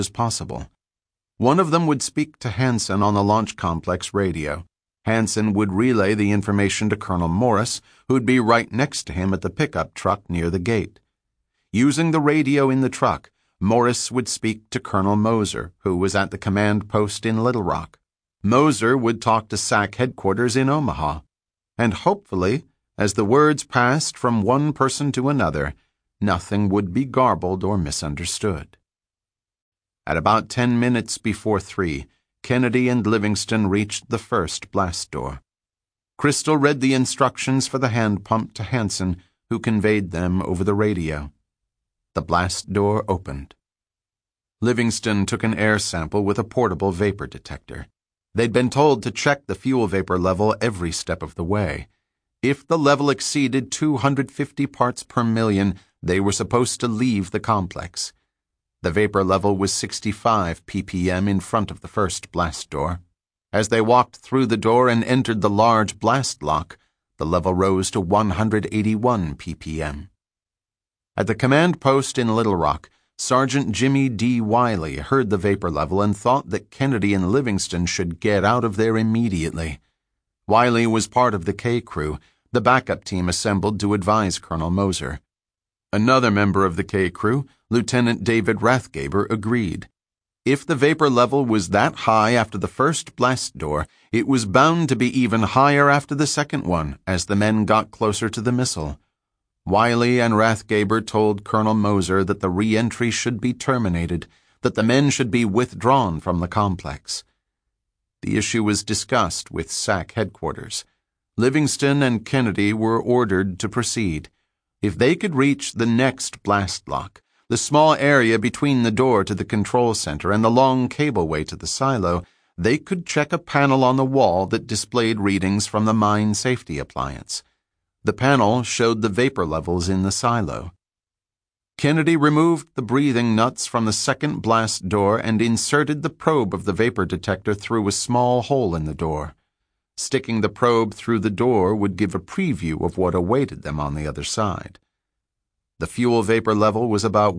as possible. One of them would speak to Hansen on the launch complex radio. Hansen would relay the information to Colonel Morris, who'd be right next to him at the pickup truck near the gate. Using the radio in the truck, Morris would speak to Colonel Moser, who was at the command post in Little Rock. Moser would talk to SAC headquarters in Omaha. And hopefully, as the words passed from one person to another, nothing would be garbled or misunderstood. At about 10 minutes before 3, Kennedy and Livingston reached the first blast door. Crystal read the instructions for the hand pump to Hansen, who conveyed them over the radio. The blast door opened. Livingston took an air sample with a portable vapor detector. They'd been told to check the fuel vapor level every step of the way. If the level exceeded 250 parts per million, they were supposed to leave the complex. The vapor level was 65 ppm in front of the first blast door. As they walked through the door and entered the large blast lock, the level rose to 181 ppm. At the command post in Little Rock, Sergeant Jimmy D. Wiley heard the vapor level and thought that Kennedy and Livingston should get out of there immediately. Wiley was part of the K crew, the backup team assembled to advise Colonel Moser. Another member of the K crew, Lieutenant David Rathgaber, agreed. If the vapor level was that high after the first blast door, it was bound to be even higher after the second one as the men got closer to the missile. Wiley and Rathgaber told Colonel Moser that the re-entry should be terminated, that the men should be withdrawn from the complex. The issue was discussed with SAC headquarters. Livingston and Kennedy were ordered to proceed. If they could reach the next blast lock, the small area between the door to the control center and the long cableway to the silo, they could check a panel on the wall that displayed readings from the mine safety appliance. The panel showed the vapor levels in the silo. Kennedy removed the breathing nuts from the second blast door and inserted the probe of the vapor detector through a small hole in the door. Sticking the probe through the door would give a preview of what awaited them on the other side. The fuel vapor level was about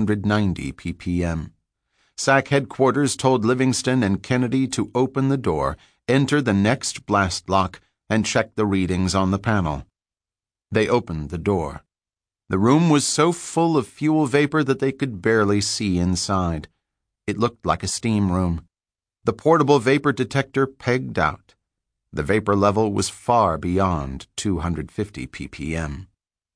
190 ppm. SAC headquarters told Livingston and Kennedy to open the door, enter the next blast lock, and check the readings on the panel. They opened the door. The room was so full of fuel vapor that they could barely see inside. It looked like a steam room. The portable vapor detector pegged out. The vapor level was far beyond 250 ppm.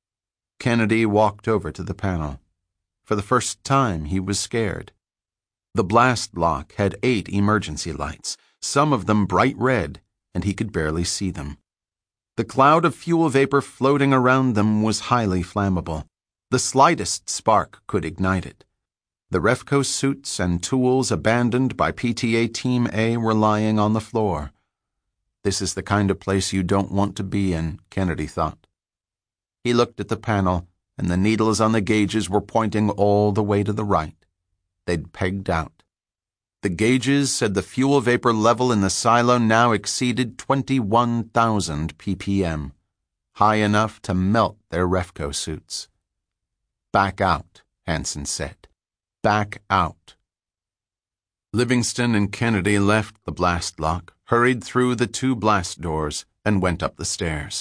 Kennedy walked over to the panel. For the first time, he was scared. The blast lock had 8 emergency lights, some of them bright red, and he could barely see them. The cloud of fuel vapor floating around them was highly flammable. The slightest spark could ignite it. The Refco suits and tools abandoned by PTA Team A were lying on the floor. This is the kind of place you don't want to be in, Kennedy thought. He looked at the panel, and the needles on the gauges were pointing all the way to the right. They'd pegged out. The gauges said the fuel vapor level in the silo now exceeded 21,000 ppm, high enough to melt their Refco suits. "Back out," Hansen said. "Back out." Livingston and Kennedy left the blast lock, hurried through the 2 blast doors, and went up the stairs.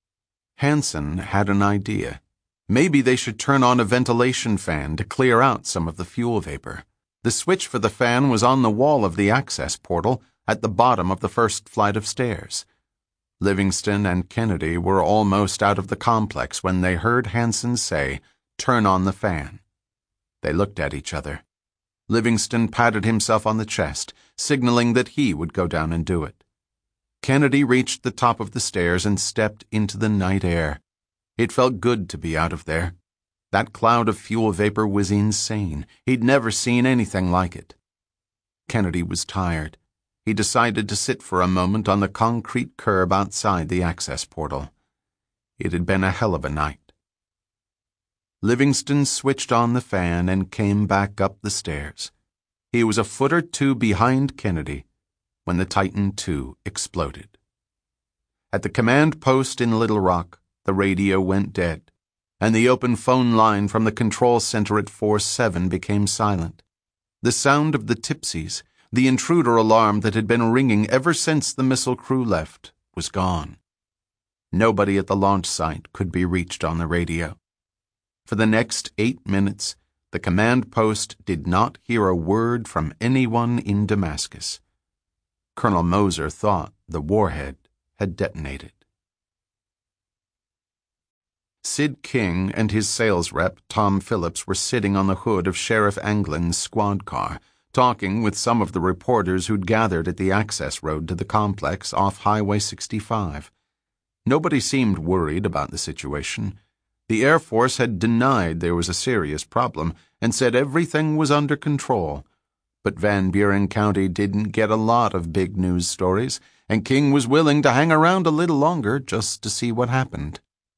Hansen had an idea. Maybe they should turn on a ventilation fan to clear out some of the fuel vapor. The switch for the fan was on the wall of the access portal at the bottom of the first flight of stairs. Livingston and Kennedy were almost out of the complex when they heard Hansen say, "Turn on the fan." They looked at each other. Livingston patted himself on the chest, signaling that he would go down and do it. Kennedy reached the top of the stairs and stepped into the night air. It felt good to be out of there. That cloud of fuel vapor was insane. He'd never seen anything like it. Kennedy was tired. He decided to sit for a moment on the concrete curb outside the access portal. It had been a hell of a night. Livingston switched on the fan and came back up the stairs. He was a foot or 2 behind Kennedy when the Titan II exploded. At the command post in Little Rock, the radio went dead, and the open phone line from the control center at 4-7 became silent. The sound of the Tipsies, the intruder alarm that had been ringing ever since the missile crew left, was gone. Nobody at the launch site could be reached on the radio. For the next 8 minutes, the command post did not hear a word from anyone in Damascus. Colonel Moser thought the warhead had detonated. Sid King and his sales rep, Tom Phillips, were sitting on the hood of Sheriff Anglin's squad car, talking with some of the reporters who'd gathered at the access road to the complex off Highway 65. Nobody seemed worried about the situation. The Air Force had denied there was a serious problem and said everything was under control. But Van Buren County didn't get a lot of big news stories, and King was willing to hang around a little longer just to see what happened.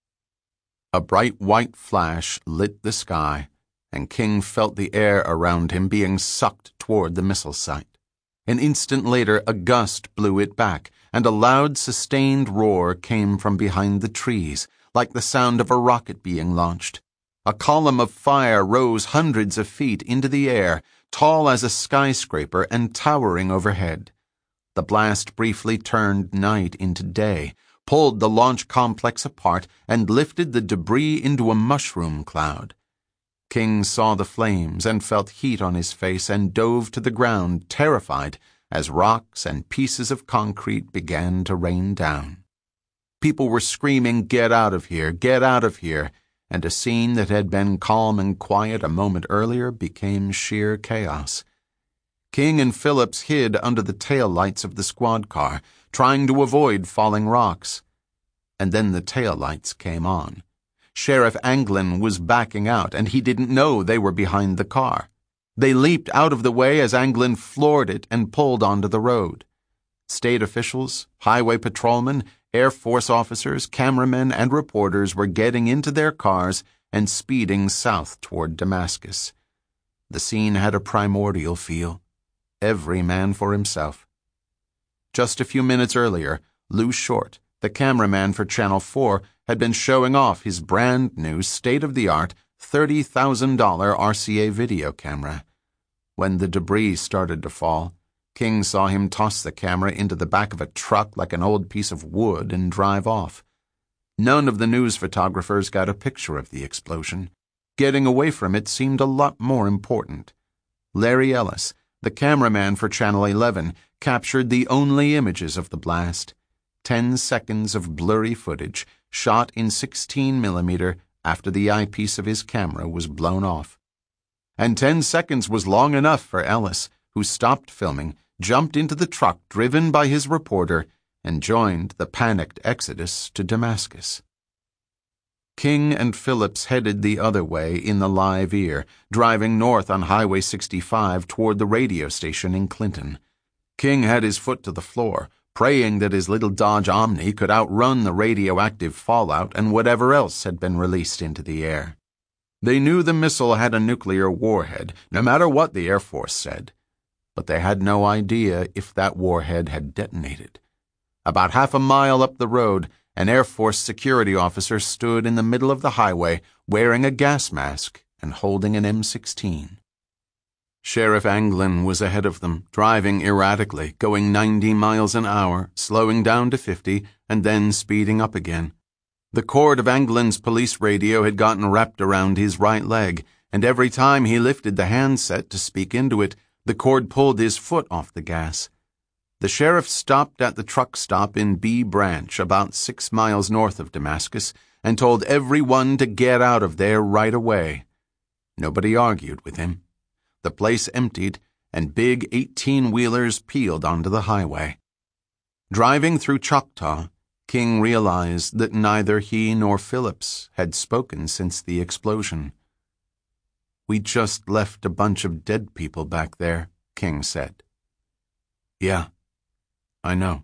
A bright white flash lit the sky, and King felt the air around him being sucked toward the missile site. An instant later, a gust blew it back, and a loud, sustained roar came from behind the trees, like the sound of a rocket being launched. A column of fire rose hundreds of feet into the air, tall as a skyscraper and towering overhead. The blast briefly turned night into day, pulled the launch complex apart, and lifted the debris into a mushroom cloud. King saw the flames and felt heat on his face and dove to the ground, terrified, as rocks and pieces of concrete began to rain down. People were screaming, "Get out of here, get out of here," and a scene that had been calm and quiet a moment earlier became sheer chaos. King and Phillips hid under the tail lights of the squad car, trying to avoid falling rocks. And then the tail lights came on. Sheriff Anglin was backing out, and he didn't know they were behind the car. They leaped out of the way as Anglin floored it and pulled onto the road. State officials, highway patrolmen, Air Force officers, cameramen, and reporters were getting into their cars and speeding south toward Damascus. The scene had a primordial feel. Every man for himself. Just a few minutes earlier, Lou Short, the cameraman for Channel 4, had been showing off his brand-new, state-of-the-art $30,000 RCA video camera. When the debris started to fall, King saw him toss the camera into the back of a truck like an old piece of wood and drive off. None of the news photographers got a picture of the explosion. Getting away from it seemed a lot more important. Larry Ellis, the cameraman for Channel 11, captured the only images of the blast. 10 seconds of blurry footage, shot in 16mm after the eyepiece of his camera was blown off. And 10 seconds was long enough for Ellis, who stopped filming, jumped into the truck driven by his reporter, and joined the panicked exodus to Damascus. King and Phillips headed the other way in the live ear, driving north on Highway 65 toward the radio station in Clinton. King had his foot to the floor, praying that his little Dodge Omni could outrun the radioactive fallout and whatever else had been released into the air. They knew the missile had a nuclear warhead, no matter what the Air Force said. But they had no idea if that warhead had detonated. About half a mile up the road, an Air Force security officer stood in the middle of the highway, wearing a gas mask and holding an M16. Sheriff Anglin was ahead of them, driving erratically, going 90 miles an hour, slowing down to 50, and then speeding up again. The cord of Anglin's police radio had gotten wrapped around his right leg, and every time he lifted the handset to speak into it, the cord pulled his foot off the gas. The sheriff stopped at the truck stop in B Branch, about 6 miles north of Damascus, and told everyone to get out of there right away. Nobody argued with him. The place emptied, and big 18-wheelers peeled onto the highway. Driving through Choctaw, King realized that neither he nor Phillips had spoken since the explosion. "We just left a bunch of dead people back there," King said. "Yeah, I know."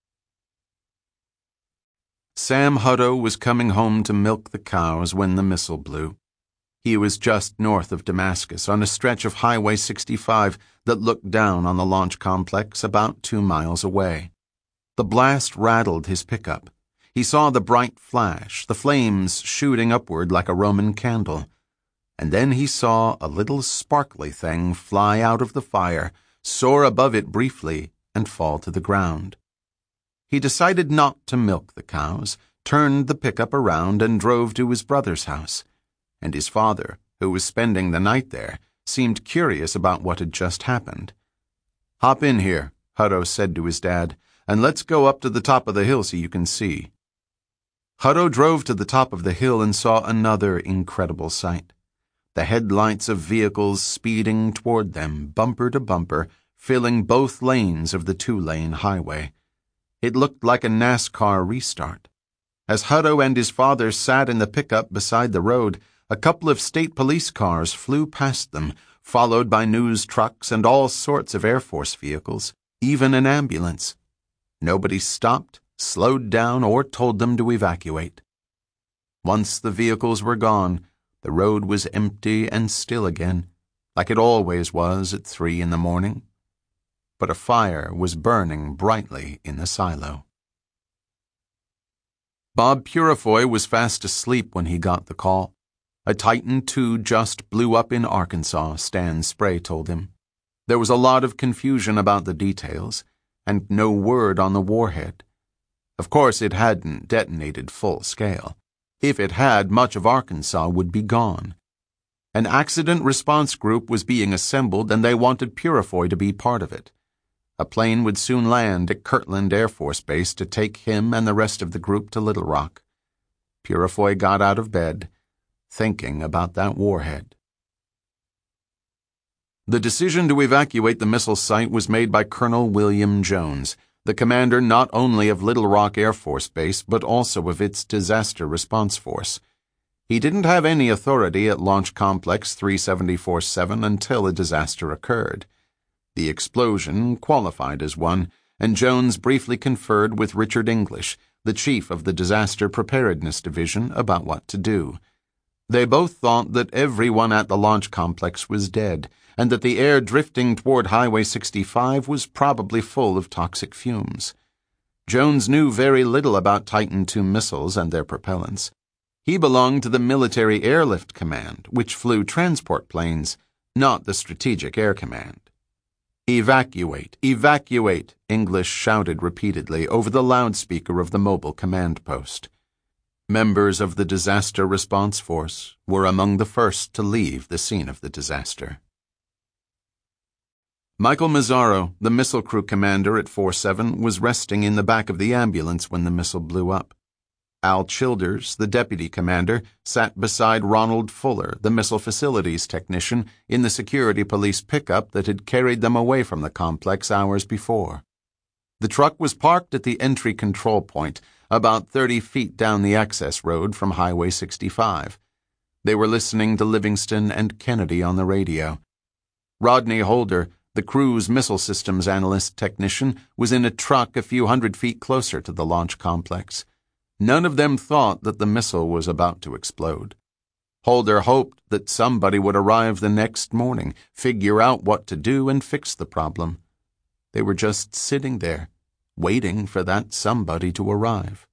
Sam Hutto was coming home to milk the cows when the missile blew. He was just north of Damascus on a stretch of Highway 65 that looked down on the launch complex about 2 miles away. The blast rattled his pickup. He saw the bright flash, the flames shooting upward like a Roman candle. and then he saw a little sparkly thing fly out of the fire, soar above it briefly, and fall to the ground. He decided not to milk the cows, turned the pickup around, and drove to his brother's house. And his father, who was spending the night there, seemed curious about what had just happened. "Hop in here," Hutto said to his dad, "and let's go up to the top of the hill so you can see." Hutto drove to the top of the hill and saw another incredible sight. The headlights of vehicles speeding toward them, bumper to bumper, filling both lanes of the two-lane highway. It looked like a NASCAR restart. As Hutto and his father sat in the pickup beside the road, a couple of state police cars flew past them, followed by news trucks and all sorts of Air Force vehicles, even an ambulance. Nobody stopped, slowed down, or told them to evacuate. Once the vehicles were gone, the road was empty and still again, like it always was at 3 a.m. But a fire was burning brightly in the silo. Bob Purifoy was fast asleep when he got the call. A Titan II just blew up in Arkansas, Stan Spray told him. There was a lot of confusion about the details, and no word on the warhead. Of course, it hadn't detonated full scale. If it had, much of Arkansas would be gone. An accident response group was being assembled, and they wanted Purifoy to be part of it. A plane would soon land at Kirtland Air Force Base to take him and the rest of the group to Little Rock. Purifoy got out of bed, thinking about that warhead. The decision to evacuate the missile site was made by Colonel William Jones, the commander not only of Little Rock Air Force Base, but also of its disaster response force. He didn't have any authority at Launch Complex 374-7 until a disaster occurred. The explosion qualified as one, and Jones briefly conferred with Richard English, the chief of the Disaster Preparedness Division, about what to do. They both thought that everyone at the launch complex was dead, and that the air drifting toward Highway 65 was probably full of toxic fumes. Jones knew very little about Titan II missiles and their propellants. He belonged to the Military Airlift Command, which flew transport planes, not the Strategic Air Command. "Evacuate, evacuate," English shouted repeatedly over the loudspeaker of the mobile command post. Members of the Disaster Response Force were among the first to leave the scene of the disaster. Michael Mazzaro, the missile crew commander at 47, was resting in the back of the ambulance when the missile blew up. Al Childers, the deputy commander, sat beside Ronald Fuller, the missile facilities technician, in the security police pickup that had carried them away from the complex hours before. The truck was parked at the entry control point, about 30 feet down the access road from Highway 65. They were listening to Livingston and Kennedy on the radio. Rodney Holder, the crew's missile systems analyst technician, was in a truck a few hundred feet closer to the launch complex. None of them thought that the missile was about to explode. Holder hoped that somebody would arrive the next morning, figure out what to do, and fix the problem. They were just sitting there, waiting for that somebody to arrive.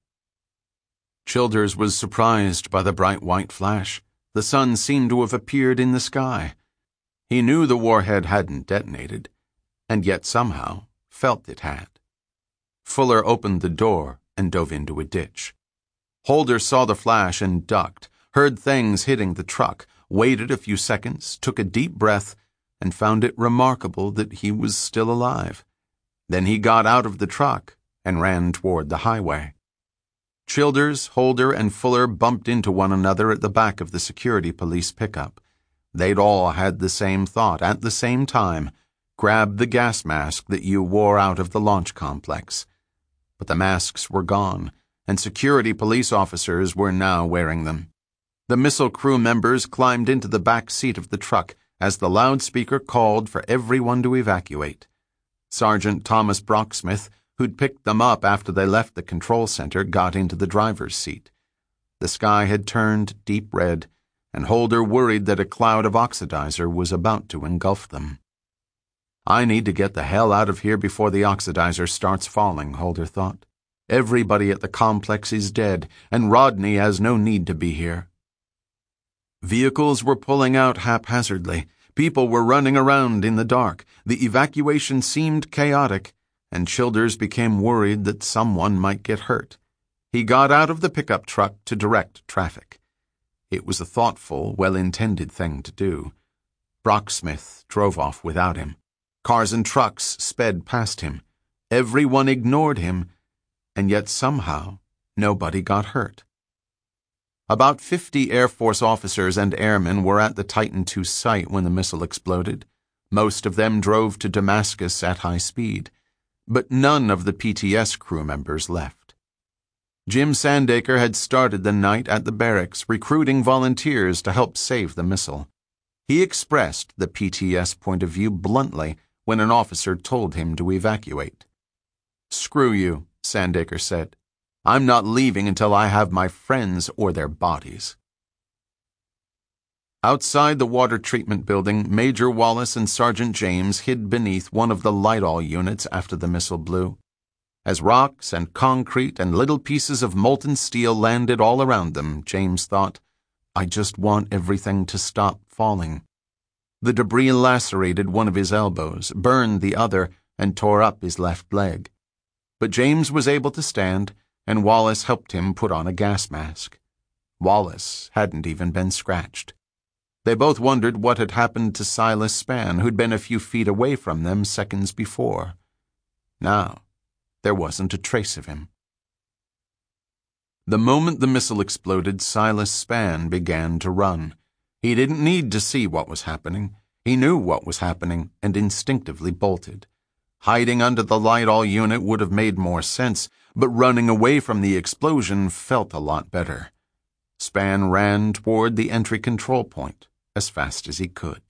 Childers was surprised by the bright white flash. The sun seemed to have appeared in the sky. He knew the warhead hadn't detonated, and yet somehow felt it had. Fuller opened the door and dove into a ditch. Holder saw the flash and ducked, heard things hitting the truck, waited a few seconds, took a deep breath, and found it remarkable that he was still alive. Then he got out of the truck and ran toward the highway. Childers, Holder, and Fuller bumped into one another at the back of the security police pickup. They'd all had the same thought at the same time: grab the gas mask that you wore out of the launch complex. But the masks were gone, and security police officers were now wearing them. The missile crew members climbed into the back seat of the truck as the loudspeaker called for everyone to evacuate. Sergeant Thomas Brocksmith, who'd picked them up after they left the control center, got into the driver's seat. The sky had turned deep red, and Holder worried that a cloud of oxidizer was about to engulf them. "I need to get the hell out of here before the oxidizer starts falling," Holder thought. "Everybody at the complex is dead, and Rodney has no need to be here." Vehicles were pulling out haphazardly. People were running around in the dark. The evacuation seemed chaotic, and Childers became worried that someone might get hurt. He got out of the pickup truck to direct traffic. It was a thoughtful, well-intended thing to do. Brocksmith drove off without him. Cars and trucks sped past him. Everyone ignored him, and yet somehow nobody got hurt. About 50 Air Force officers and airmen were at the Titan II site when the missile exploded. Most of them drove to Damascus at high speed, but none of the PTS crew members left. Jim Sandaker had started the night at the barracks, recruiting volunteers to help save the missile. He expressed the PTS point of view bluntly when an officer told him to evacuate. "Screw you," Sandaker said. "I'm not leaving until I have my friends or their bodies." Outside the water treatment building, Major Wallace and Sergeant James hid beneath one of the light-all units after the missile blew. As rocks and concrete and little pieces of molten steel landed all around them, James thought, "I just want everything to stop falling." The debris lacerated one of his elbows, burned the other, and tore up his left leg. But James was able to stand, and Wallace helped him put on a gas mask. Wallace hadn't even been scratched. They both wondered what had happened to Silas Spann, who'd been a few feet away from them seconds before. Now, there wasn't a trace of him. The moment the missile exploded, Silas Spann began to run. He didn't need to see what was happening. He knew what was happening and instinctively bolted. Hiding under the light-all unit would have made more sense, but running away from the explosion felt a lot better. Spann ran toward the entry control point as fast as he could.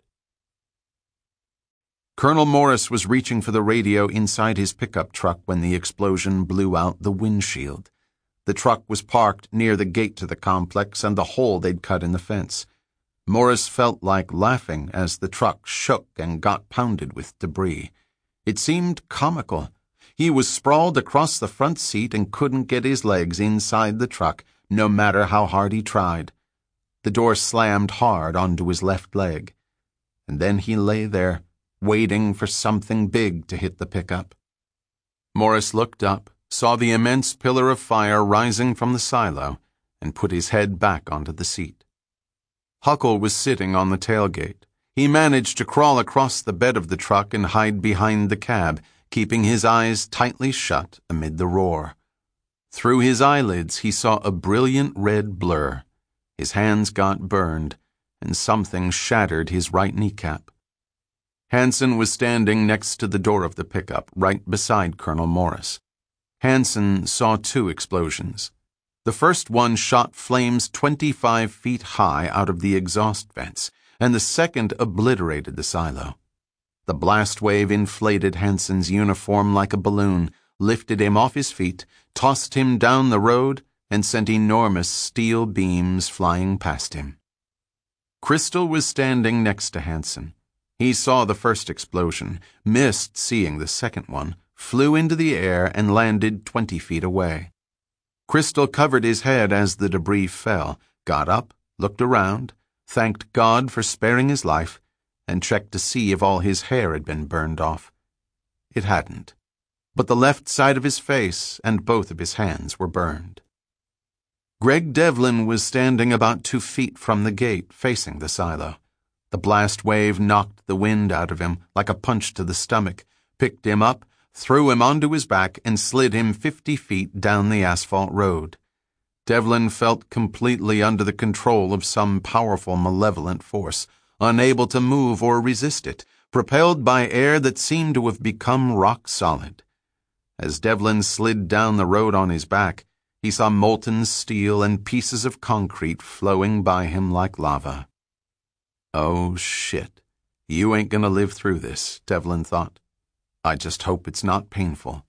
Colonel Morris was reaching for the radio inside his pickup truck when the explosion blew out the windshield. The truck was parked near the gate to the complex and the hole they'd cut in the fence. Morris felt like laughing as the truck shook and got pounded with debris. It seemed comical. He was sprawled across the front seat and couldn't get his legs inside the truck, no matter how hard he tried. The door slammed hard onto his left leg. And then he lay there, waiting for something big to hit the pickup. Morris looked up, saw the immense pillar of fire rising from the silo, and put his head back onto the seat. Huckle was sitting on the tailgate. He managed to crawl across the bed of the truck and hide behind the cab, keeping his eyes tightly shut amid the roar. Through his eyelids he saw a brilliant red blur. His hands got burned, and something shattered his right kneecap. Hansen was standing next to the door of the pickup, right beside Colonel Morris. Hansen saw 2 explosions. The first one shot flames 25 feet high out of the exhaust vents, and the second obliterated the silo. The blast wave inflated Hansen's uniform like a balloon, lifted him off his feet, tossed him down the road, and sent enormous steel beams flying past him. Crystal was standing next to Hansen. He saw the first explosion, missed seeing the second one, flew into the air, and landed 20 feet away. Crystal covered his head as the debris fell, got up, looked around, thanked God for sparing his life, and checked to see if all his hair had been burned off. It hadn't, but the left side of his face and both of his hands were burned. Greg Devlin was standing about 2 feet from the gate, facing the silo. The blast wave knocked the wind out of him like a punch to the stomach, picked him up, threw him onto his back, and slid him 50 feet down the asphalt road. Devlin felt completely under the control of some powerful malevolent force, unable to move or resist it, propelled by air that seemed to have become rock solid. As Devlin slid down the road on his back, he saw molten steel and pieces of concrete flowing by him like lava. "Oh, shit. You ain't gonna live through this," Devlin thought. "I just hope it's not painful."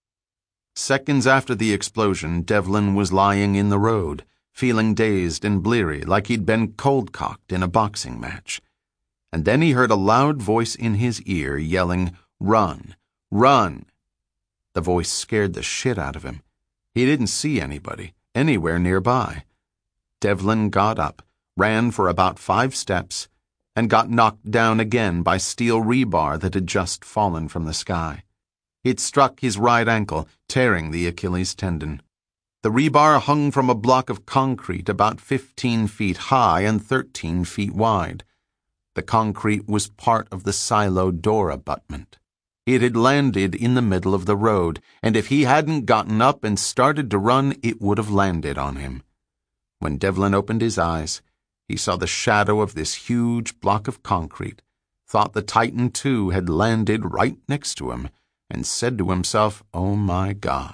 Seconds after the explosion, Devlin was lying in the road, feeling dazed and bleary like he'd been cold-cocked in a boxing match. And then he heard a loud voice in his ear yelling, "Run! Run!" The voice scared the shit out of him. He didn't see anybody, anywhere nearby. Devlin got up, ran for about 5 steps, and got knocked down again by steel rebar that had just fallen from the sky. It struck his right ankle, tearing the Achilles tendon. The rebar hung from a block of concrete about 15 feet high and 13 feet wide. The concrete was part of the silo door abutment. It had landed in the middle of the road, and if he hadn't gotten up and started to run, it would have landed on him. When Devlin opened his eyes, he saw the shadow of this huge block of concrete, thought the Titan II had landed right next to him, and said to himself, "Oh my God."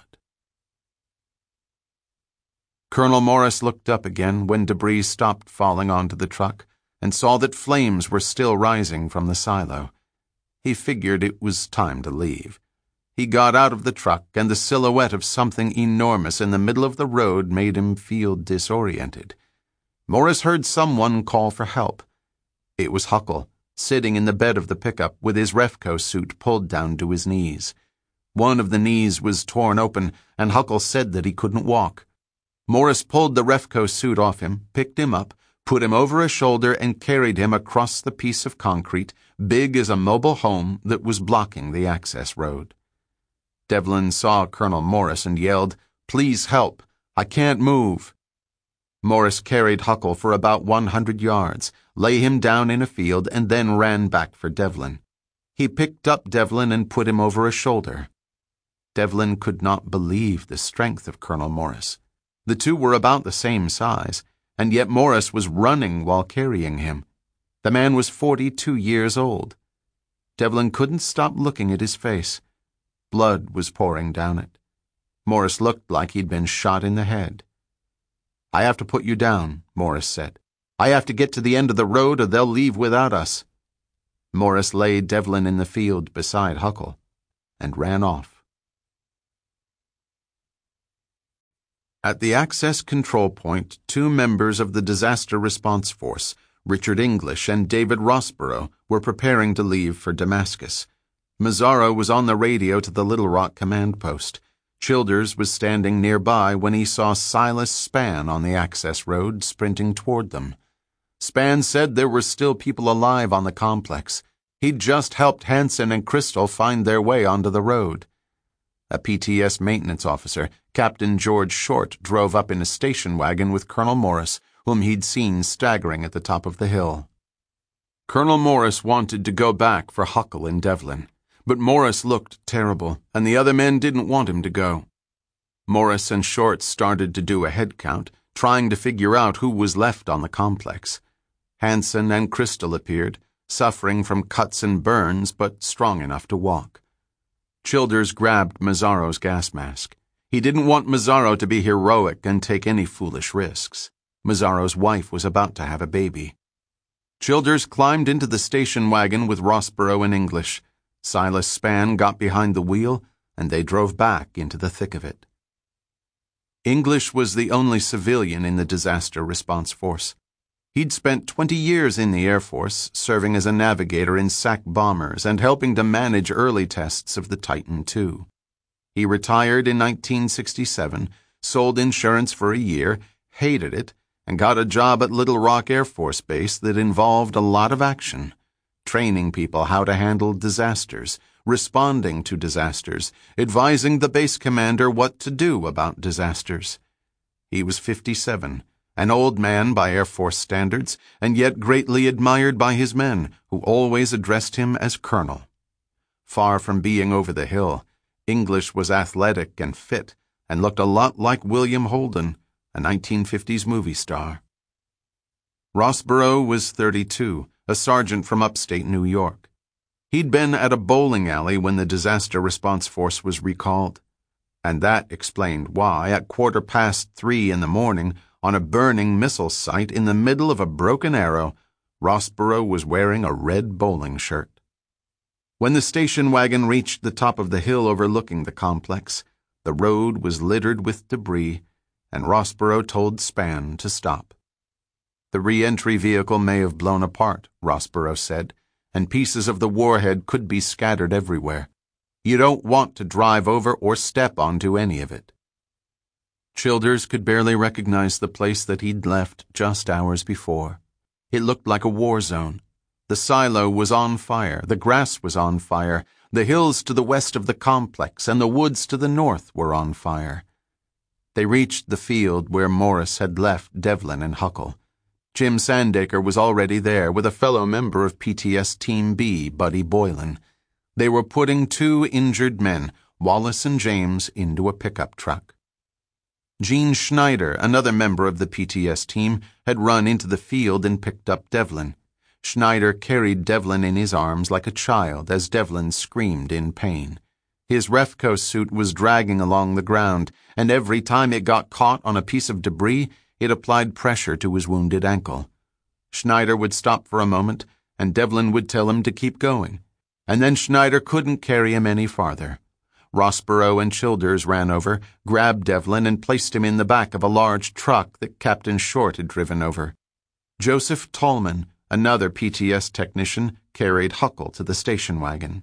Colonel Morris looked up again when debris stopped falling onto the truck and saw that flames were still rising from the silo. He figured it was time to leave. He got out of the truck, and the silhouette of something enormous in the middle of the road made him feel disoriented. Morris heard someone call for help. It was Huckle, sitting in the bed of the pickup with his Refco suit pulled down to his knees. One of the knees was torn open, and Huckle said that he couldn't walk. Morris pulled the Refco suit off him, picked him up, put him over a shoulder, and carried him across the piece of concrete, big as a mobile home, that was blocking the access road. Devlin saw Colonel Morris and yelled, "Please help! I can't move!" Morris carried Huckle for about 100 yards, lay him down in a field, and then ran back for Devlin. He picked up Devlin and put him over a shoulder. Devlin could not believe the strength of Colonel Morris. The two were about the same size, and yet Morris was running while carrying him. The man was 42 years old. Devlin couldn't stop looking at his face. Blood was pouring down it. Morris looked like he'd been shot in the head. "I have to put you down," Morris said. "I have to get to the end of the road or they'll leave without us." Morris laid Devlin in the field beside Huckle and ran off. At the access control point, 2 members of the Disaster Response Force, Richard English and David Rossborough, were preparing to leave for Damascus. Mazzaro was on the radio to the Little Rock command post. Childers was standing nearby when he saw Silas Spann on the access road sprinting toward them. Spann said there were still people alive on the complex. He'd just helped Hansen and Crystal find their way onto the road. A PTS maintenance officer, Captain George Short, drove up in a station wagon with Colonel Morris, whom he'd seen staggering at the top of the hill. Colonel Morris wanted to go back for Huckle and Devlin, but Morris looked terrible, and the other men didn't want him to go. Morris and Short started to do a head count, trying to figure out who was left on the complex. Hansen and Crystal appeared, suffering from cuts and burns, but strong enough to walk. Childers grabbed Mazzaro's gas mask. He didn't want Mazzaro to be heroic and take any foolish risks. Mazzaro's wife was about to have a baby. Childers climbed into the station wagon with Rossborough and English. Silas Spann got behind the wheel, and they drove back into the thick of it. English was the only civilian in the disaster response force. He'd spent 20 years in the Air Force, serving as a navigator in SAC bombers and helping to manage early tests of the Titan II. He retired in 1967, sold insurance for a year, hated it, and got a job at Little Rock Air Force Base that involved a lot of action, training people how to handle disasters, responding to disasters, advising the base commander what to do about disasters. He was 57, an old man by Air Force standards, and yet greatly admired by his men, who always addressed him as Colonel. Far from being over the hill, English was athletic and fit, and looked a lot like William Holden, a 1950s movie star. Rossborough was 32, a sergeant from upstate New York. He'd been at a bowling alley when the disaster response force was recalled, and that explained why, at 3:15 in the morning, on a burning missile site in the middle of a broken arrow, Rossborough was wearing a red bowling shirt. When the station wagon reached the top of the hill overlooking the complex, the road was littered with debris, and Rossborough told Spann to stop. "The re-entry vehicle may have blown apart," Rossborough said, "and pieces of the warhead could be scattered everywhere. You don't want to drive over or step onto any of it." Childers could barely recognize the place that he'd left just hours before. It looked like a war zone. The silo was on fire, the grass was on fire, the hills to the west of the complex and the woods to the north were on fire. They reached the field where Morris had left Devlin and Huckle. Jim Sandaker was already there with a fellow member of PTS Team B, Buddy Boylan. They were putting 2 injured men, Wallace and James, into a pickup truck. Gene Schneider, another member of the PTS team, had run into the field and picked up Devlin. Schneider carried Devlin in his arms like a child as Devlin screamed in pain. His Refco suit was dragging along the ground, and every time it got caught on a piece of debris, it applied pressure to his wounded ankle. Schneider would stop for a moment, and Devlin would tell him to keep going. And then Schneider couldn't carry him any farther. Rossborough and Childers ran over, grabbed Devlin, and placed him in the back of a large truck that Captain Short had driven over. Joseph Tallman, another PTS technician, carried Huckle to the station wagon.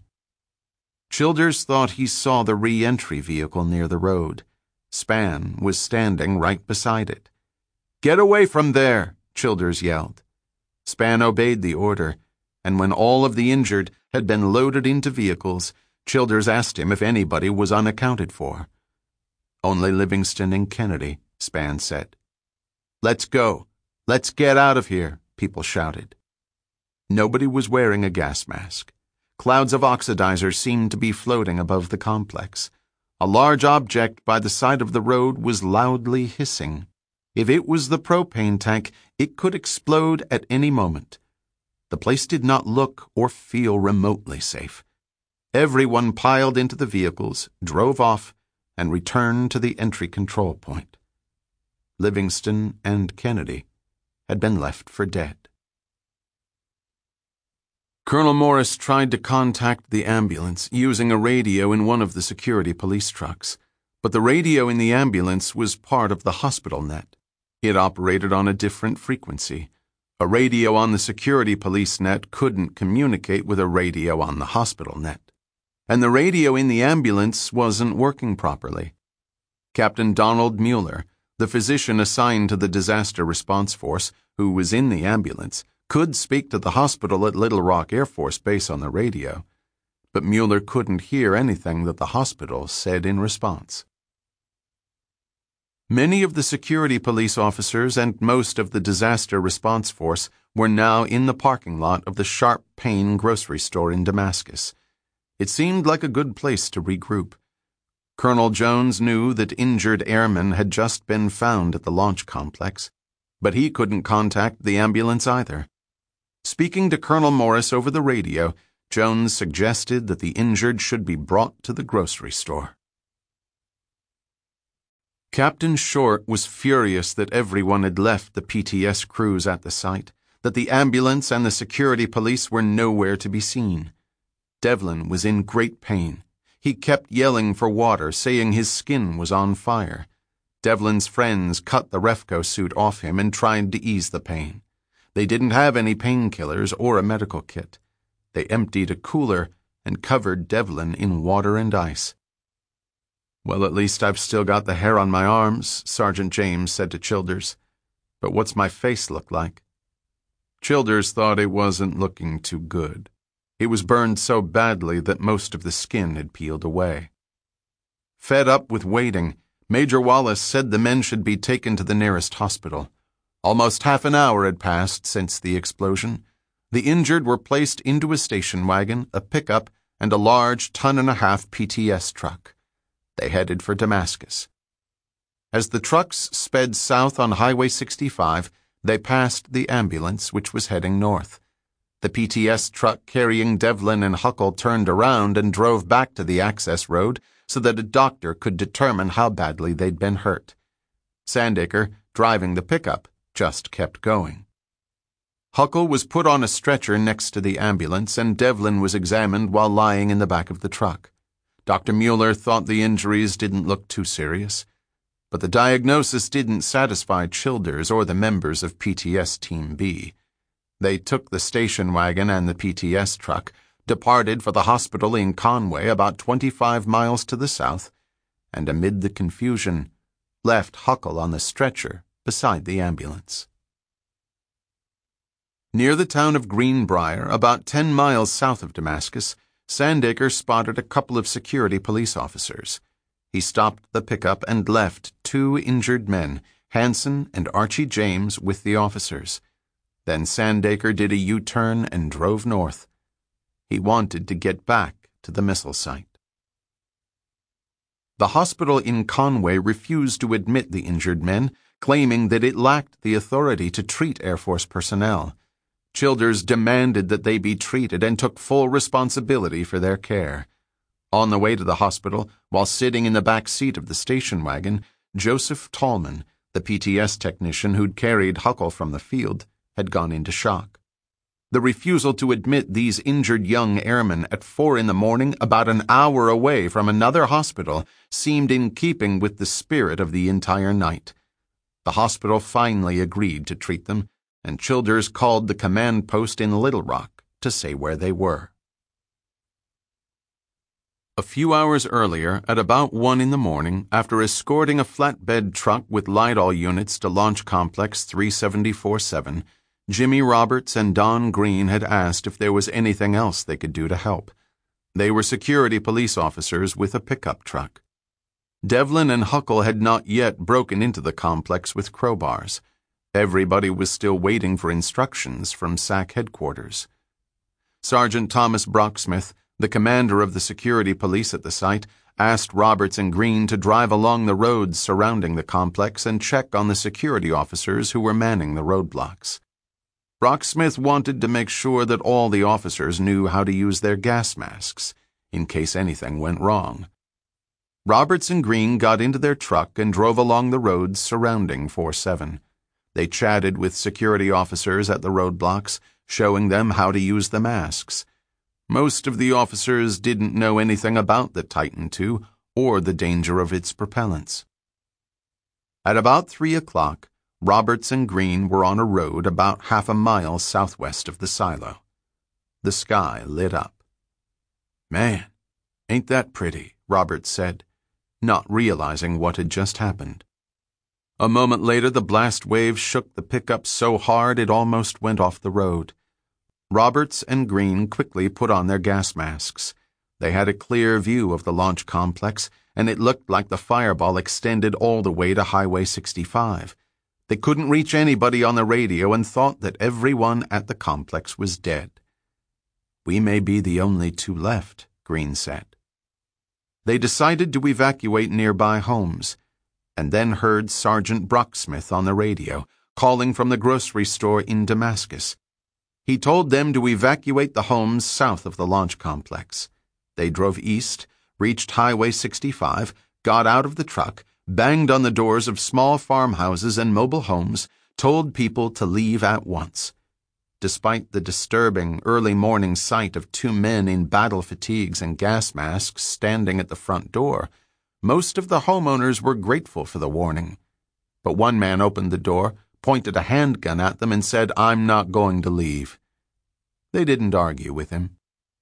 Childers thought he saw the re-entry vehicle near the road. Spann was standing right beside it. "Get away from there!" Childers yelled. Spann obeyed the order, and when all of the injured had been loaded into vehicles, Childers asked him if anybody was unaccounted for. "Only Livingston and Kennedy," Spann said. "Let's go. Let's get out of here," people shouted. Nobody was wearing a gas mask. Clouds of oxidizer seemed to be floating above the complex. A large object by the side of the road was loudly hissing. If it was the propane tank, it could explode at any moment. The place did not look or feel remotely safe. Everyone piled into the vehicles, drove off, and returned to the entry control point. Livingston and Kennedy had been left for dead. Colonel Morris tried to contact the ambulance using a radio in one of the security police trucks, but the radio in the ambulance was part of the hospital net. It operated on a different frequency. A radio on the security police net couldn't communicate with a radio on the hospital net. And the radio in the ambulance wasn't working properly. Captain Donald Mueller, the physician assigned to the disaster response force, who was in the ambulance, could speak to the hospital at Little Rock Air Force Base on the radio, but Mueller couldn't hear anything that the hospital said in response. Many of the security police officers and most of the disaster response force were now in the parking lot of the Sharp Pain grocery store in Damascus. It seemed like a good place to regroup. Colonel Jones knew that injured airmen had just been found at the launch complex, but he couldn't contact the ambulance either. Speaking to Colonel Morris over the radio, Jones suggested that the injured should be brought to the grocery store. Captain Short was furious that everyone had left the PTS crews at the site, that the ambulance and the security police were nowhere to be seen. Devlin was in great pain. He kept yelling for water, saying his skin was on fire. Devlin's friends cut the Refco suit off him and tried to ease the pain. They didn't have any painkillers or a medical kit. They emptied a cooler and covered Devlin in water and ice. "Well, at least I've still got the hair on my arms," Sergeant James said to Childers. "But what's my face look like?" Childers thought it wasn't looking too good. It was burned so badly that most of the skin had peeled away. Fed up with waiting, Major Wallace said the men should be taken to the nearest hospital. Almost half an hour had passed since the explosion. The injured were placed into a station wagon, a pickup, and a large 1.5-ton PTS truck. They headed for Damascus. As the trucks sped south on Highway 65, they passed the ambulance, which was heading north. The PTS truck carrying Devlin and Huckle turned around and drove back to the access road so that a doctor could determine how badly they'd been hurt. Sandaker, driving the pickup, just kept going. Huckle was put on a stretcher next to the ambulance, and Devlin was examined while lying in the back of the truck. Dr. Mueller thought the injuries didn't look too serious, but the diagnosis didn't satisfy Childers or the members of PTS Team B. They took the station wagon and the PTS truck, departed for the hospital in Conway about 25 miles to the south, and amid the confusion, left Huckle on the stretcher beside the ambulance. Near the town of Greenbrier, about 10 miles south of Damascus, Sandaker spotted a couple of security police officers. He stopped the pickup and left 2 injured men, Hansen and Archie James, with the officers. Then Sandaker did a U-turn and drove north. He wanted to get back to the missile site. The hospital in Conway refused to admit the injured men, claiming that it lacked the authority to treat Air Force personnel. Childers demanded that they be treated and took full responsibility for their care. On the way to the hospital, while sitting in the back seat of the station wagon, Joseph Tallman, the PTS technician who'd carried Huckle from the field, had gone into shock. The refusal to admit these injured young airmen at 4 a.m, about an hour away from another hospital, seemed in keeping with the spirit of the entire night. The hospital finally agreed to treat them, and Childers called the command post in Little Rock to say where they were. A few hours earlier, at about 1 a.m, after escorting a flatbed truck with Lidl units to Launch Complex 374-7, Jimmy Roberts and Don Green had asked if there was anything else they could do to help. They were security police officers with a pickup truck. Devlin and Huckle had not yet broken into the complex with crowbars. Everybody was still waiting for instructions from SAC headquarters. Sergeant Thomas Brocksmith, the commander of the security police at the site, asked Roberts and Green to drive along the roads surrounding the complex and check on the security officers who were manning the roadblocks. Brocksmith wanted to make sure that all the officers knew how to use their gas masks, in case anything went wrong. Roberts and Green got into their truck and drove along the roads surrounding 4-7. They chatted with security officers at the roadblocks, showing them how to use the masks. Most of the officers didn't know anything about the Titan II or the danger of its propellants. At about 3 o'clock, Roberts and Green were on a road about half a mile southwest of the silo. The sky lit up. "Man, ain't that pretty," Roberts said, not realizing what had just happened. A moment later, the blast wave shook the pickup so hard it almost went off the road. Roberts and Green quickly put on their gas masks. They had a clear view of the launch complex, and it looked like the fireball extended all the way to Highway 65. They couldn't reach anybody on the radio and thought that everyone at the complex was dead. "We may be the only 2 left," Green said. They decided to evacuate nearby homes, and then heard Sergeant Brocksmith on the radio, calling from the grocery store in Damascus. He told them to evacuate the homes south of the launch complex. They drove east, reached Highway 65, got out of the truck, banged on the doors of small farmhouses and mobile homes, told people to leave at once. Despite the disturbing early morning sight of 2 men in battle fatigues and gas masks standing at the front door, most of the homeowners were grateful for the warning. But one man opened the door, pointed a handgun at them, and said, "I'm not going to leave." They didn't argue with him.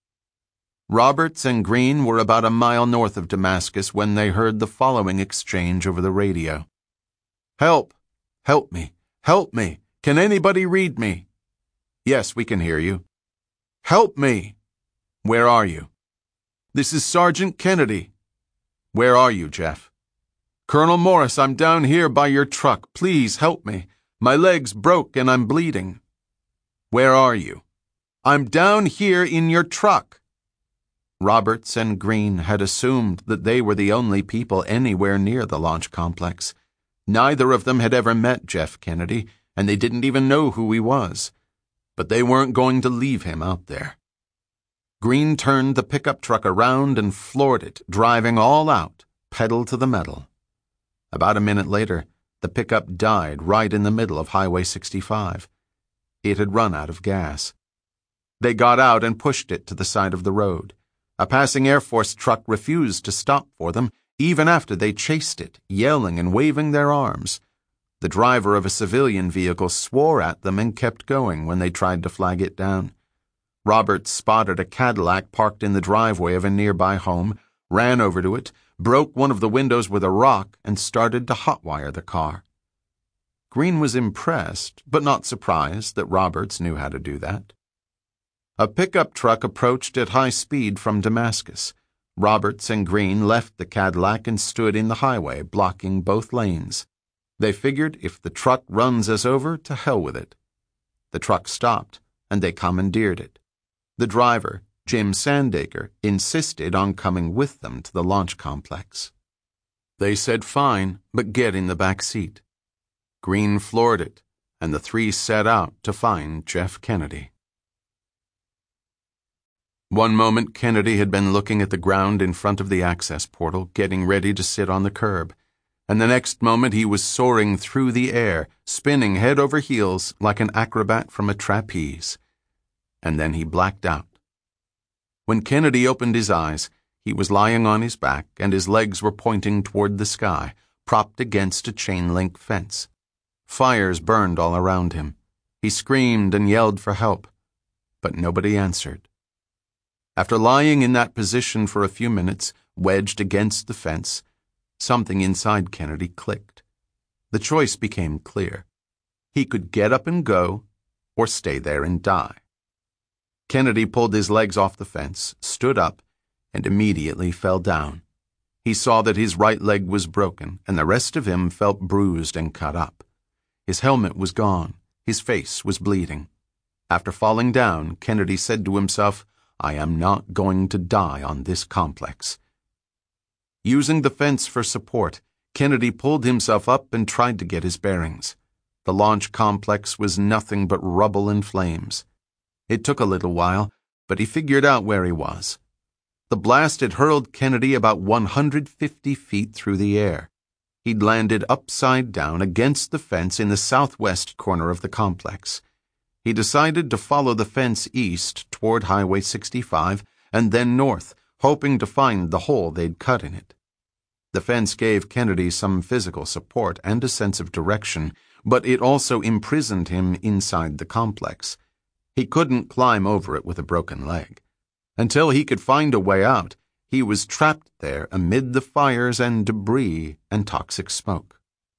Roberts and Green were about a mile north of Damascus when they heard the following exchange over the radio. "Help! Help me! Help me! Can anybody read me?" "Yes, we can hear you." "Help me!" "Where are you?" "This is Sergeant Kennedy." "Where are you, Jeff?" "Colonel Morris, I'm down here by your truck. Please help me. My leg's broke and I'm bleeding." "Where are you?" "I'm down here in your truck." Roberts and Green had assumed that they were the only people anywhere near the launch complex. Neither of them had ever met Jeff Kennedy, and they didn't even know who he was. But they weren't going to leave him out there. Green turned the pickup truck around and floored it, driving all out, pedal to the metal. About a minute later, the pickup died right in the middle of Highway 65. It had run out of gas. They got out and pushed it to the side of the road. A passing Air Force truck refused to stop for them, even after they chased it, yelling and waving their arms. The driver of a civilian vehicle swore at them and kept going when they tried to flag it down. Roberts spotted a Cadillac parked in the driveway of a nearby home, ran over to it, broke one of the windows with a rock, and started to hotwire the car. Green was impressed, but not surprised that Roberts knew how to do that. A pickup truck approached at high speed from Damascus. Roberts and Green left the Cadillac and stood in the highway, blocking both lanes. They figured if the truck runs us over, to hell with it. The truck stopped, and they commandeered it. The driver, Jim Sandacre, insisted on coming with them to the launch complex. They said fine, but get in the back seat. Green floored it, and the three set out to find Jeff Kennedy. One moment Kennedy had been looking at the ground in front of the access portal, getting ready to sit on the curb, and the next moment he was soaring through the air, spinning head over heels like an acrobat from a trapeze. And then he blacked out. When Kennedy opened his eyes, he was lying on his back and his legs were pointing toward the sky, propped against a chain-link fence. Fires burned all around him. He screamed and yelled for help, but nobody answered. After lying in that position for a few minutes, wedged against the fence, something inside Kennedy clicked. The choice became clear. He could get up and go, or stay there and die. Kennedy pulled his legs off the fence, stood up, and immediately fell down. He saw that his right leg was broken, and the rest of him felt bruised and cut up. His helmet was gone. His face was bleeding. After falling down, Kennedy said to himself, "I am not going to die on this complex." Using the fence for support, Kennedy pulled himself up and tried to get his bearings. The launch complex was nothing but rubble and flames. It took a little while, but he figured out where he was. The blast had hurled Kennedy about 150 feet through the air. He'd landed upside down against the fence in the southwest corner of the complex. He decided to follow the fence east toward Highway 65 and then north, hoping to find the hole they'd cut in it. The fence gave Kennedy some physical support and a sense of direction, but it also imprisoned him inside the complex. He couldn't climb over it with a broken leg. Until he could find a way out, he was trapped there amid the fires and debris and toxic smoke.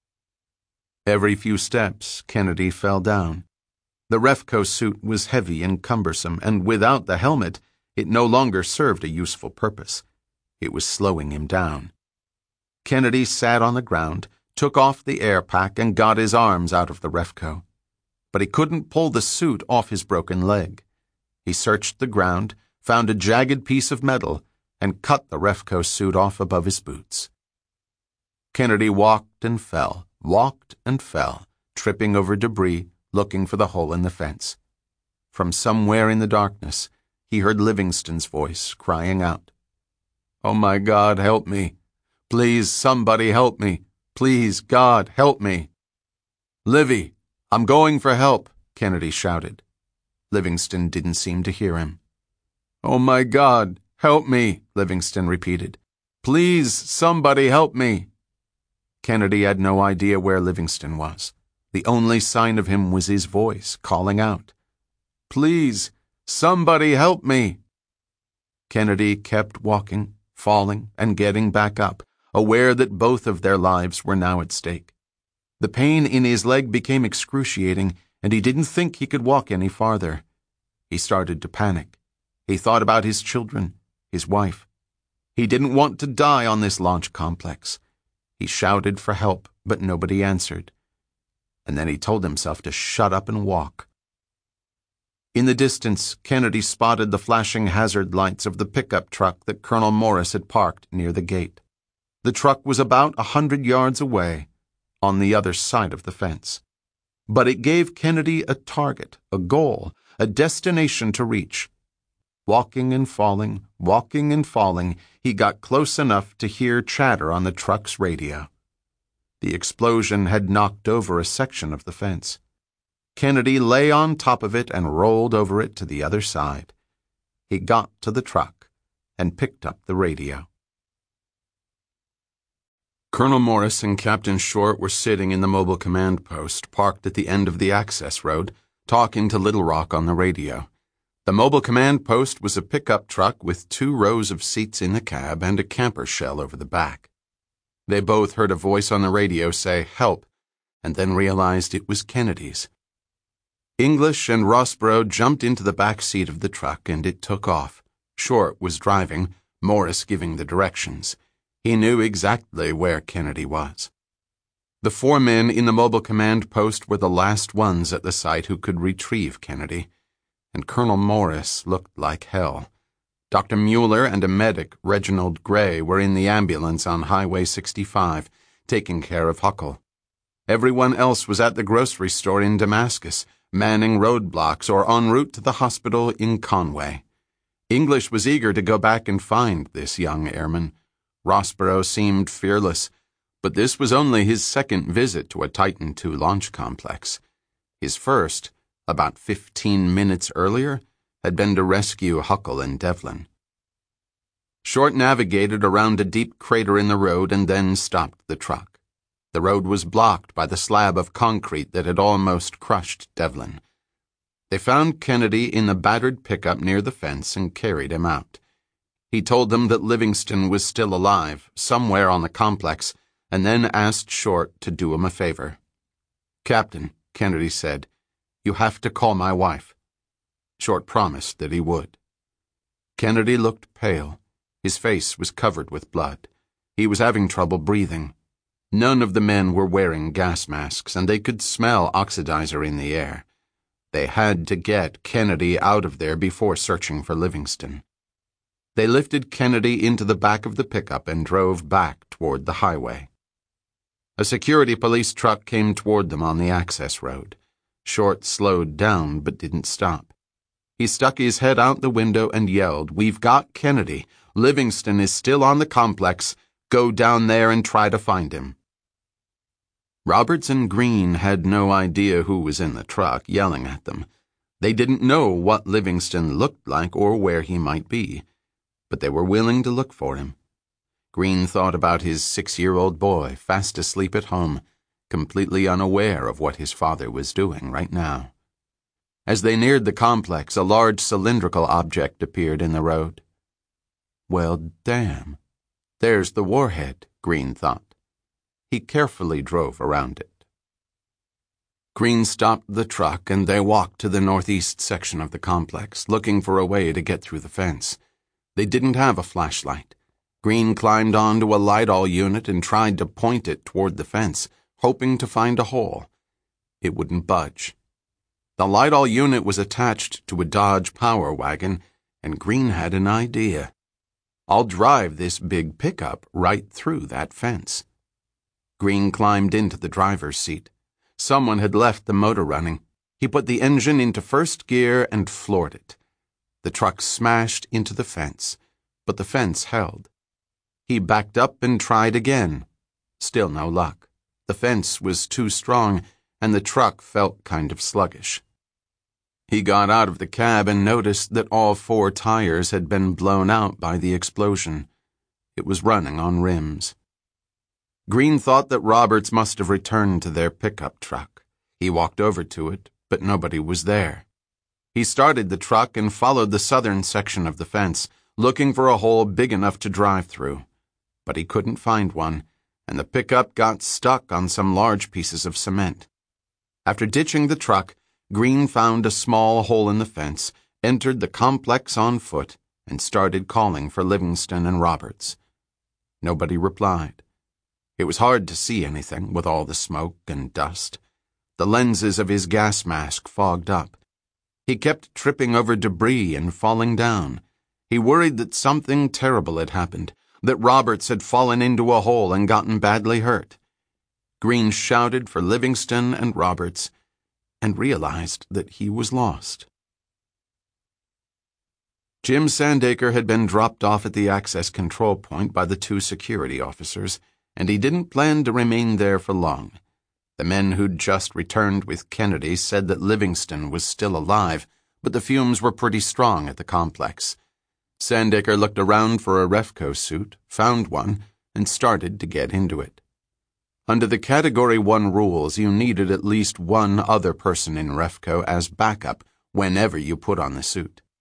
Every few steps, Kennedy fell down. The Refco suit was heavy and cumbersome, and without the helmet, it no longer served a useful purpose. It was slowing him down. Kennedy sat on the ground, took off the air pack, and got his arms out of the Refco. But he couldn't pull the suit off his broken leg. He searched the ground, found a jagged piece of metal, and cut the Refco suit off above his boots. Kennedy walked and fell, tripping over debris, looking for the hole in the fence. From somewhere in the darkness, he heard Livingston's voice crying out, "Oh my God, help me. Please, somebody help me. Please, God, help me." "Livy, I'm going for help," Kennedy shouted. Livingston didn't seem to hear him. "Oh my God, help me," Livingston repeated. "Please, somebody help me." Kennedy had no idea where Livingston was. The only sign of him was his voice calling out, "Please, somebody help me." Kennedy kept walking, falling, and getting back up, aware that both of their lives were now at stake. The pain in his leg became excruciating, and he didn't think he could walk any farther. He started to panic. He thought about his children, his wife. He didn't want to die on this launch complex. He shouted for help, but nobody answered. And then he told himself to shut up and walk. In the distance, Kennedy spotted the flashing hazard lights of the pickup truck that Colonel Morris had parked near the gate. The truck was about 100 yards away, on the other side of the fence. But it gave Kennedy a target, a goal, a destination to reach. Walking and falling, he got close enough to hear chatter on the truck's radio. The explosion had knocked over a section of the fence. Kennedy lay on top of it and rolled over it to the other side. He got to the truck and picked up the radio. Colonel Morris and Captain Short were sitting in the mobile command post parked at the end of the access road, talking to Little Rock on the radio. The mobile command post was a pickup truck with 2 rows of seats in the cab and a camper shell over the back. They both heard a voice on the radio say, "Help," and then realized it was Kennedy's. English and Rossborough jumped into the back seat of the truck and it took off. Short was driving, Morris giving the directions. He knew exactly where Kennedy was. The 4 men in the mobile command post were the last ones at the site who could retrieve Kennedy, and Colonel Morris looked like hell. Dr. Mueller and a medic, Reginald Gray, were in the ambulance on Highway 65, taking care of Huckle. Everyone else was at the grocery store in Damascus, manning roadblocks or en route to the hospital in Conway. English was eager to go back and find this young airman. Rossborough seemed fearless, but this was only his second visit to a Titan II launch complex. His first, about 15 minutes earlier, had been to rescue Huckle and Devlin. Short navigated around a deep crater in the road and then stopped the truck. The road was blocked by the slab of concrete that had almost crushed Devlin. They found Kennedy in the battered pickup near the fence and carried him out. He told them that Livingston was still alive, somewhere on the complex, and then asked Short to do him a favor. "Captain," Kennedy said, "you have to call my wife." Short promised that he would. Kennedy looked pale. His face was covered with blood. He was having trouble breathing. None of the men were wearing gas masks, and they could smell oxidizer in the air. They had to get Kennedy out of there before searching for Livingston. They lifted Kennedy into the back of the pickup and drove back toward the highway. A security police truck came toward them on the access road. Short slowed down but didn't stop. He stuck his head out the window and yelled, "We've got Kennedy. Livingston is still on the complex. Go down there and try to find him." Roberts and Green had no idea who was in the truck yelling at them. They didn't know what Livingston looked like or where he might be, but they were willing to look for him. Green thought about his 6-year-old boy fast asleep at home, completely unaware of what his father was doing right now. As they neared the complex, a large cylindrical object appeared in the road. "Well, damn. There's the warhead," Green thought. He carefully drove around it. Green stopped the truck and they walked to the northeast section of the complex, looking for a way to get through the fence. They didn't have a flashlight. Green climbed onto a light-all unit and tried to point it toward the fence, hoping to find a hole. It wouldn't budge. The light-all unit was attached to a Dodge Power Wagon, and Green had an idea. "I'll drive this big pickup right through that fence." Green climbed into the driver's seat. Someone had left the motor running. He put the engine into first gear and floored it. The truck smashed into the fence, but the fence held. He backed up and tried again. Still no luck. The fence was too strong, and the truck felt kind of sluggish. He got out of the cab and noticed that all 4 tires had been blown out by the explosion. It was running on rims. Green thought that Roberts must have returned to their pickup truck. He walked over to it, but nobody was there. He started the truck and followed the southern section of the fence, looking for a hole big enough to drive through. But he couldn't find one, and the pickup got stuck on some large pieces of cement. After ditching the truck, Green found a small hole in the fence, entered the complex on foot, and started calling for Livingston and Roberts. Nobody replied. It was hard to see anything with all the smoke and dust. The lenses of his gas mask fogged up. He kept tripping over debris and falling down. He worried that something terrible had happened, that Roberts had fallen into a hole and gotten badly hurt. Green shouted for Livingston and Roberts and realized that he was lost. Jim Sandacre had been dropped off at the access control point by the 2 security officers, and he didn't plan to remain there for long. The men who'd just returned with Kennedy said that Livingston was still alive, but the fumes were pretty strong at the complex. Sandacre looked around for a Refco suit, found one, and started to get into it. Under the Category 1 rules, you needed at least one other person in Refco as backup whenever you put on the suit.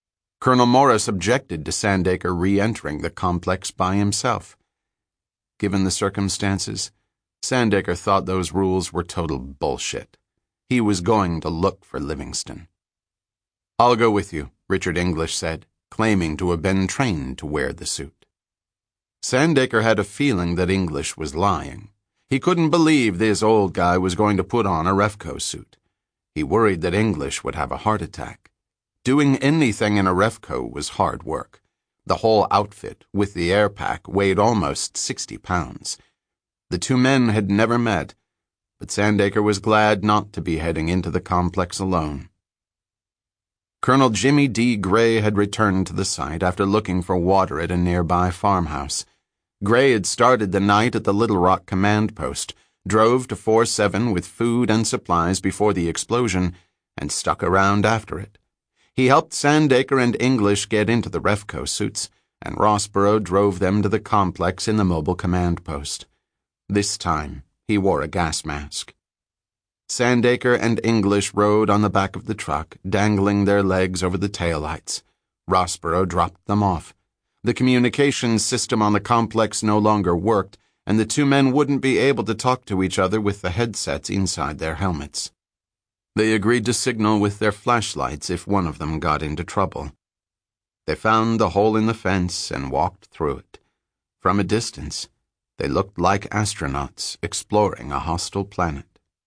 Colonel Morris objected to Sandaker re-entering the complex by himself. Given the circumstances, Sandaker thought those rules were total bullshit. He was going to look for Livingston. "I'll go with you," Richard English said, claiming to have been trained to wear the suit. Sandaker had a feeling that English was lying. He couldn't believe this old guy was going to put on a Refco suit. He worried that English would have a heart attack. Doing anything in a Refco was hard work. The whole outfit, with the air pack, weighed almost 60 pounds. The two men had never met, but Sandaker was glad not to be heading into the complex alone. Colonel Jimmy D. Gray had returned to the site after looking for water at a nearby farmhouse. Gray had started the night at the Little Rock command post, drove to 47 with food and supplies before the explosion, and stuck around after it. He helped Sandaker and English get into the Refco suits, and Rossborough drove them to the complex in the mobile command post. This time, he wore a gas mask. Sandaker and English rode on the back of the truck, dangling their legs over the taillights. Rossborough dropped them off. The communications system on the complex no longer worked, and the two men wouldn't be able to talk to each other with the headsets inside their helmets. They agreed to signal with their flashlights if one of them got into trouble. They found the hole in the fence and walked through it. From a distance, they looked like astronauts exploring a hostile planet.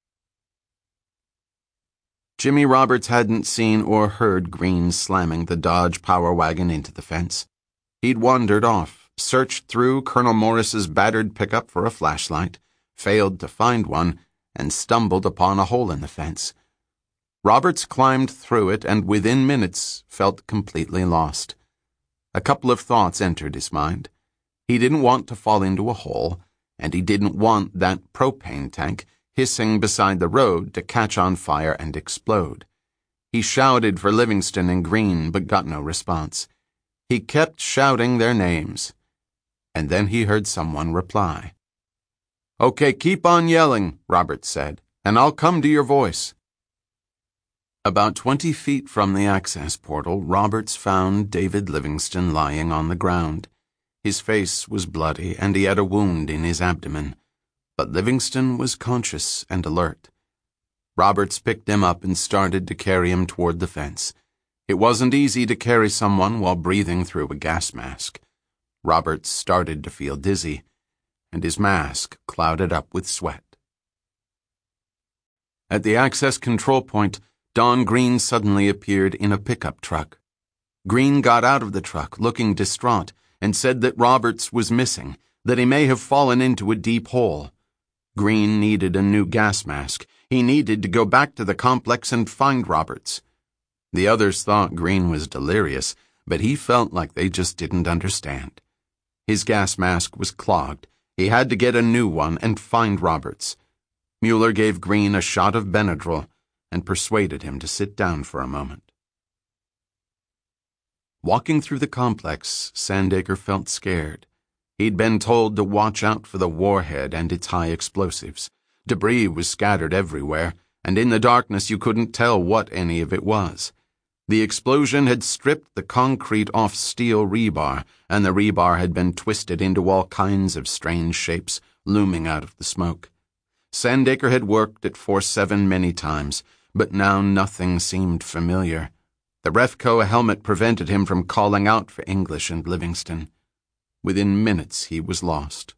Jimmy Roberts hadn't seen or heard Green slamming the Dodge Power Wagon into the fence. He'd wandered off, searched through Colonel Morris's battered pickup for a flashlight, failed to find one, and stumbled upon a hole in the fence. Roberts climbed through it and within minutes felt completely lost. A couple of thoughts entered his mind. He didn't want to fall into a hole, and he didn't want that propane tank hissing beside the road to catch on fire and explode. He shouted for Livingston and Green, but got no response. He kept shouting their names, and then he heard someone reply. "Okay, keep on yelling," Roberts said, "and I'll come to your voice." About 20 feet from the access portal, Roberts found David Livingston lying on the ground. His face was bloody, and he had a wound in his abdomen. But Livingston was conscious and alert. Roberts picked him up and started to carry him toward the fence. It wasn't easy to carry someone while breathing through a gas mask. Roberts started to feel dizzy, and his mask clouded up with sweat. At the access control point, Don Green suddenly appeared in a pickup truck. Green got out of the truck, looking distraught, and said that Roberts was missing, that he may have fallen into a deep hole. Green needed a new gas mask. He needed to go back to the complex and find Roberts. The others thought Green was delirious, but he felt like they just didn't understand. His gas mask was clogged. He had to get a new one and find Roberts. Mueller gave Green a shot of Benadryl and persuaded him to sit down for a moment. Walking through the complex, Sandaker felt scared. He'd been told to watch out for the warhead and its high explosives. Debris was scattered everywhere, and in the darkness you couldn't tell what any of it was. The explosion had stripped the concrete off steel rebar, and the rebar had been twisted into all kinds of strange shapes, looming out of the smoke. Sandaker had worked at 47 many times, but now nothing seemed familiar. The Refco helmet prevented him from calling out for English and Livingston. Within minutes, he was lost.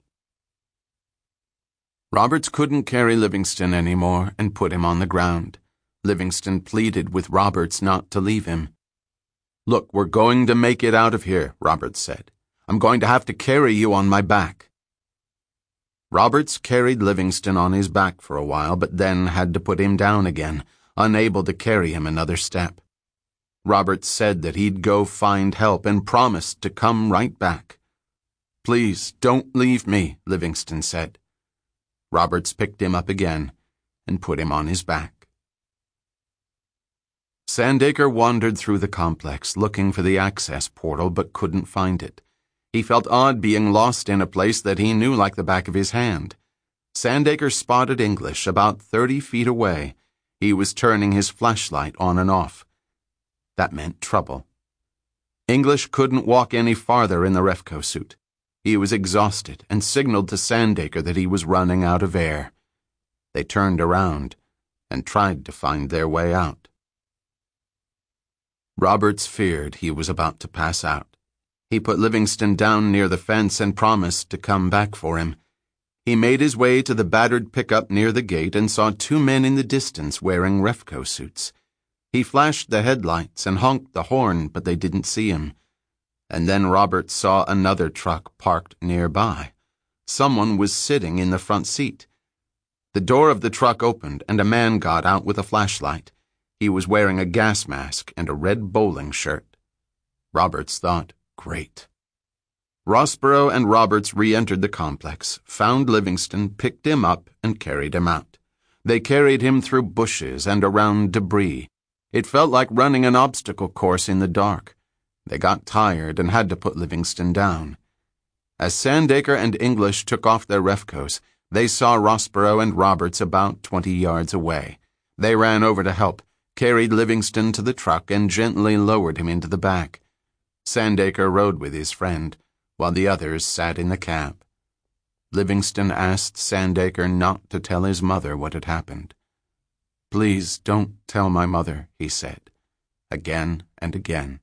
Roberts couldn't carry Livingston anymore and put him on the ground. Livingston pleaded with Roberts not to leave him. "Look, we're going to make it out of here," Roberts said. "I'm going to have to carry you on my back." Roberts carried Livingston on his back for a while, but then had to put him down again, unable to carry him another step. Roberts said that he'd go find help and promised to come right back. "Please, don't leave me," Livingston said. Roberts picked him up again and put him on his back. Sandaker wandered through the complex, looking for the access portal, but couldn't find it. He felt odd being lost in a place that he knew like the back of his hand. Sandaker spotted English about 30 feet away. He was turning his flashlight on and off. That meant trouble. English couldn't walk any farther in the Refco suit. He was exhausted and signaled to Sandaker that he was running out of air. They turned around and tried to find their way out. Roberts feared he was about to pass out. He put Livingston down near the fence and promised to come back for him. He made his way to the battered pickup near the gate and saw two men in the distance wearing Refco suits. He flashed the headlights and honked the horn, but they didn't see him. And then Roberts saw another truck parked nearby. Someone was sitting in the front seat. The door of the truck opened and a man got out with a flashlight. He was wearing a gas mask and a red bowling shirt. Roberts thought, great. Rossborough and Roberts re-entered the complex, found Livingston, picked him up, and carried him out. They carried him through bushes and around debris. It felt like running an obstacle course in the dark. They got tired and had to put Livingston down. As Sandaker and English took off their Refcos, they saw Rossborough and Roberts about 20 yards away. They ran over to help, carried Livingston to the truck, and gently lowered him into the back. Sandaker rode with his friend, while the others sat in the cab. Livingston asked Sandaker not to tell his mother what had happened. "Please don't tell my mother," he said, again and again.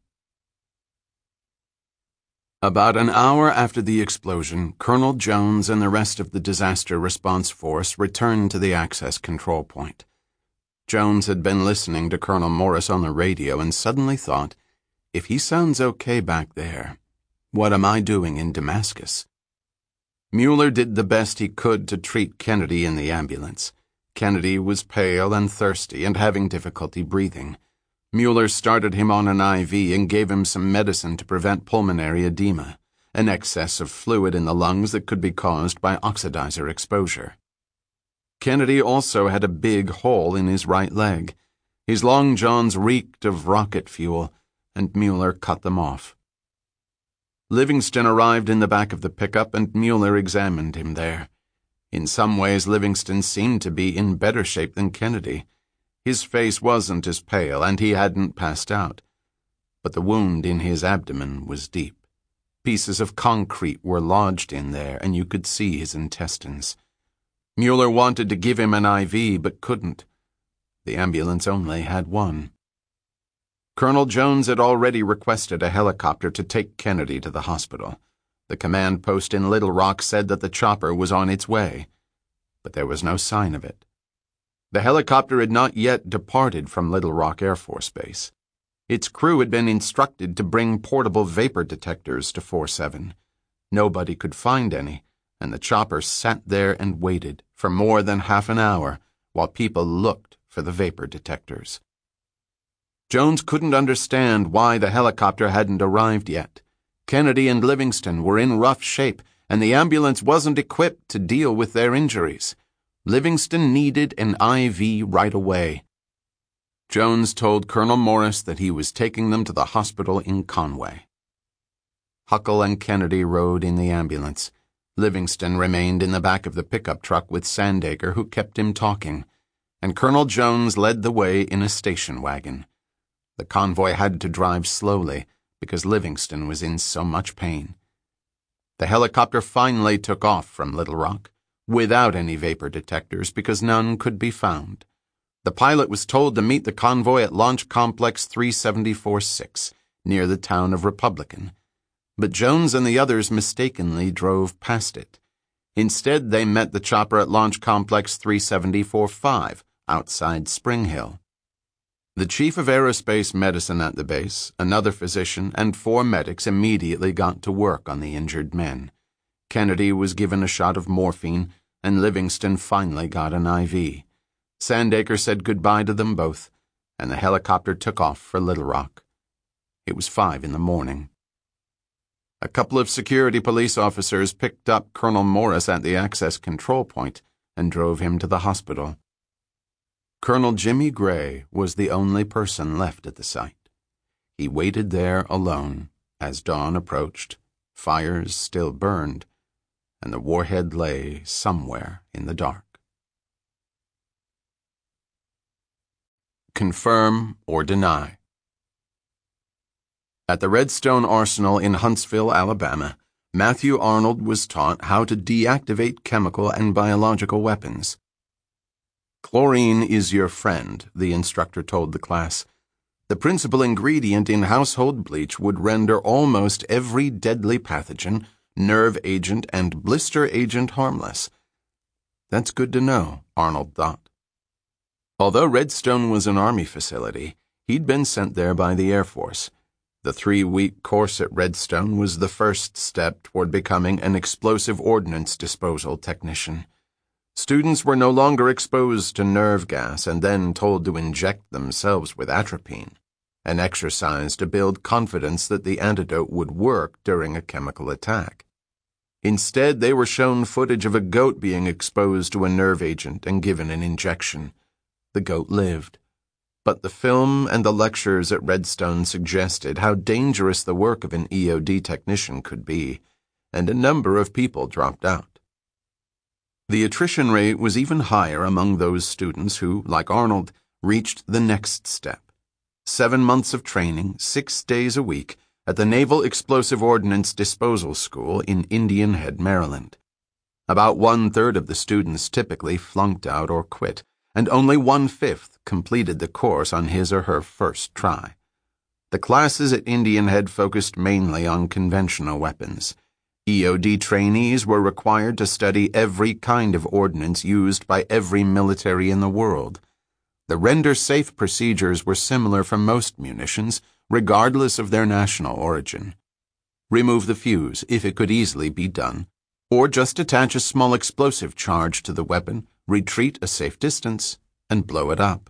About an hour after the explosion, Colonel Jones and the rest of the disaster response force returned to the access control point. Jones had been listening to Colonel Morris on the radio and suddenly thought, if he sounds okay back there, what am I doing in Damascus? Mueller did the best he could to treat Kennedy in the ambulance. Kennedy was pale and thirsty and having difficulty breathing. Mueller started him on an IV and gave him some medicine to prevent pulmonary edema, an excess of fluid in the lungs that could be caused by oxidizer exposure. Kennedy also had a big hole in his right leg. His long johns reeked of rocket fuel, and Mueller cut them off. Livingston arrived in the back of the pickup, and Mueller examined him there. In some ways, Livingston seemed to be in better shape than Kennedy. His face wasn't as pale, and he hadn't passed out. But the wound in his abdomen was deep. Pieces of concrete were lodged in there, and you could see his intestines. Mueller wanted to give him an IV, but couldn't. The ambulance only had one. Colonel Jones had already requested a helicopter to take Kennedy to the hospital. The command post in Little Rock said that the chopper was on its way, but there was no sign of it. The helicopter had not yet departed from Little Rock Air Force Base. Its crew had been instructed to bring portable vapor detectors to 47. Nobody could find any, and the chopper sat there and waited for more than half an hour while people looked for the vapor detectors. Jones couldn't understand why the helicopter hadn't arrived yet. Kennedy and Livingston were in rough shape, and the ambulance wasn't equipped to deal with their injuries. Livingston needed an IV right away. Jones told Colonel Morris that he was taking them to the hospital in Conway. Huckle and Kennedy rode in the ambulance. Livingston remained in the back of the pickup truck with Sandaker, who kept him talking, and Colonel Jones led the way in a station wagon. The convoy had to drive slowly because Livingston was in so much pain. The helicopter finally took off from Little Rock, without any vapor detectors because none could be found. The pilot was told to meet the convoy at Launch Complex 374-6, near the town of Republican. But Jones and the others mistakenly drove past it. Instead, they met the chopper at Launch Complex 374-5, outside Spring Hill. The chief of aerospace medicine at the base, another physician, and 4 medics immediately got to work on the injured men. Kennedy was given a shot of morphine, and Livingston finally got an IV. Sandaker said goodbye to them both, and the helicopter took off for Little Rock. It was 5 in the morning. A couple of security police officers picked up Colonel Morris at the access control point and drove him to the hospital. Colonel Jimmy Gray was the only person left at the site. He waited there alone as dawn approached, fires still burned, and the warhead lay somewhere in the dark. Confirm or deny. At the Redstone Arsenal in Huntsville, Alabama, Matthew Arnold was taught how to deactivate chemical and biological weapons. "Chlorine is your friend," the instructor told the class. "The principal ingredient in household bleach would render almost every deadly pathogen, nerve agent, and blister agent harmless." That's good to know, Arnold thought. Although Redstone was an Army facility, he'd been sent there by the Air Force. The 3-week course at Redstone was the first step toward becoming an explosive ordnance disposal technician. Students were no longer exposed to nerve gas and then told to inject themselves with atropine, an exercise to build confidence that the antidote would work during a chemical attack. Instead, they were shown footage of a goat being exposed to a nerve agent and given an injection. The goat lived. But the film and the lectures at Redstone suggested how dangerous the work of an EOD technician could be, and a number of people dropped out. The attrition rate was even higher among those students who, like Arnold, reached the next step: 7 months of training, 6 days a week, at the Naval Explosive Ordnance Disposal School in Indian Head, Maryland. About 1/3 of the students typically flunked out or quit, and only 1/5 completed the course on his or her first try. The classes at Indian Head focused mainly on conventional weapons. EOD trainees were required to study every kind of ordnance used by every military in the world. The render-safe procedures were similar for most munitions, regardless of their national origin. Remove the fuse, if it could easily be done, or just attach a small explosive charge to the weapon, retreat a safe distance, and blow it up.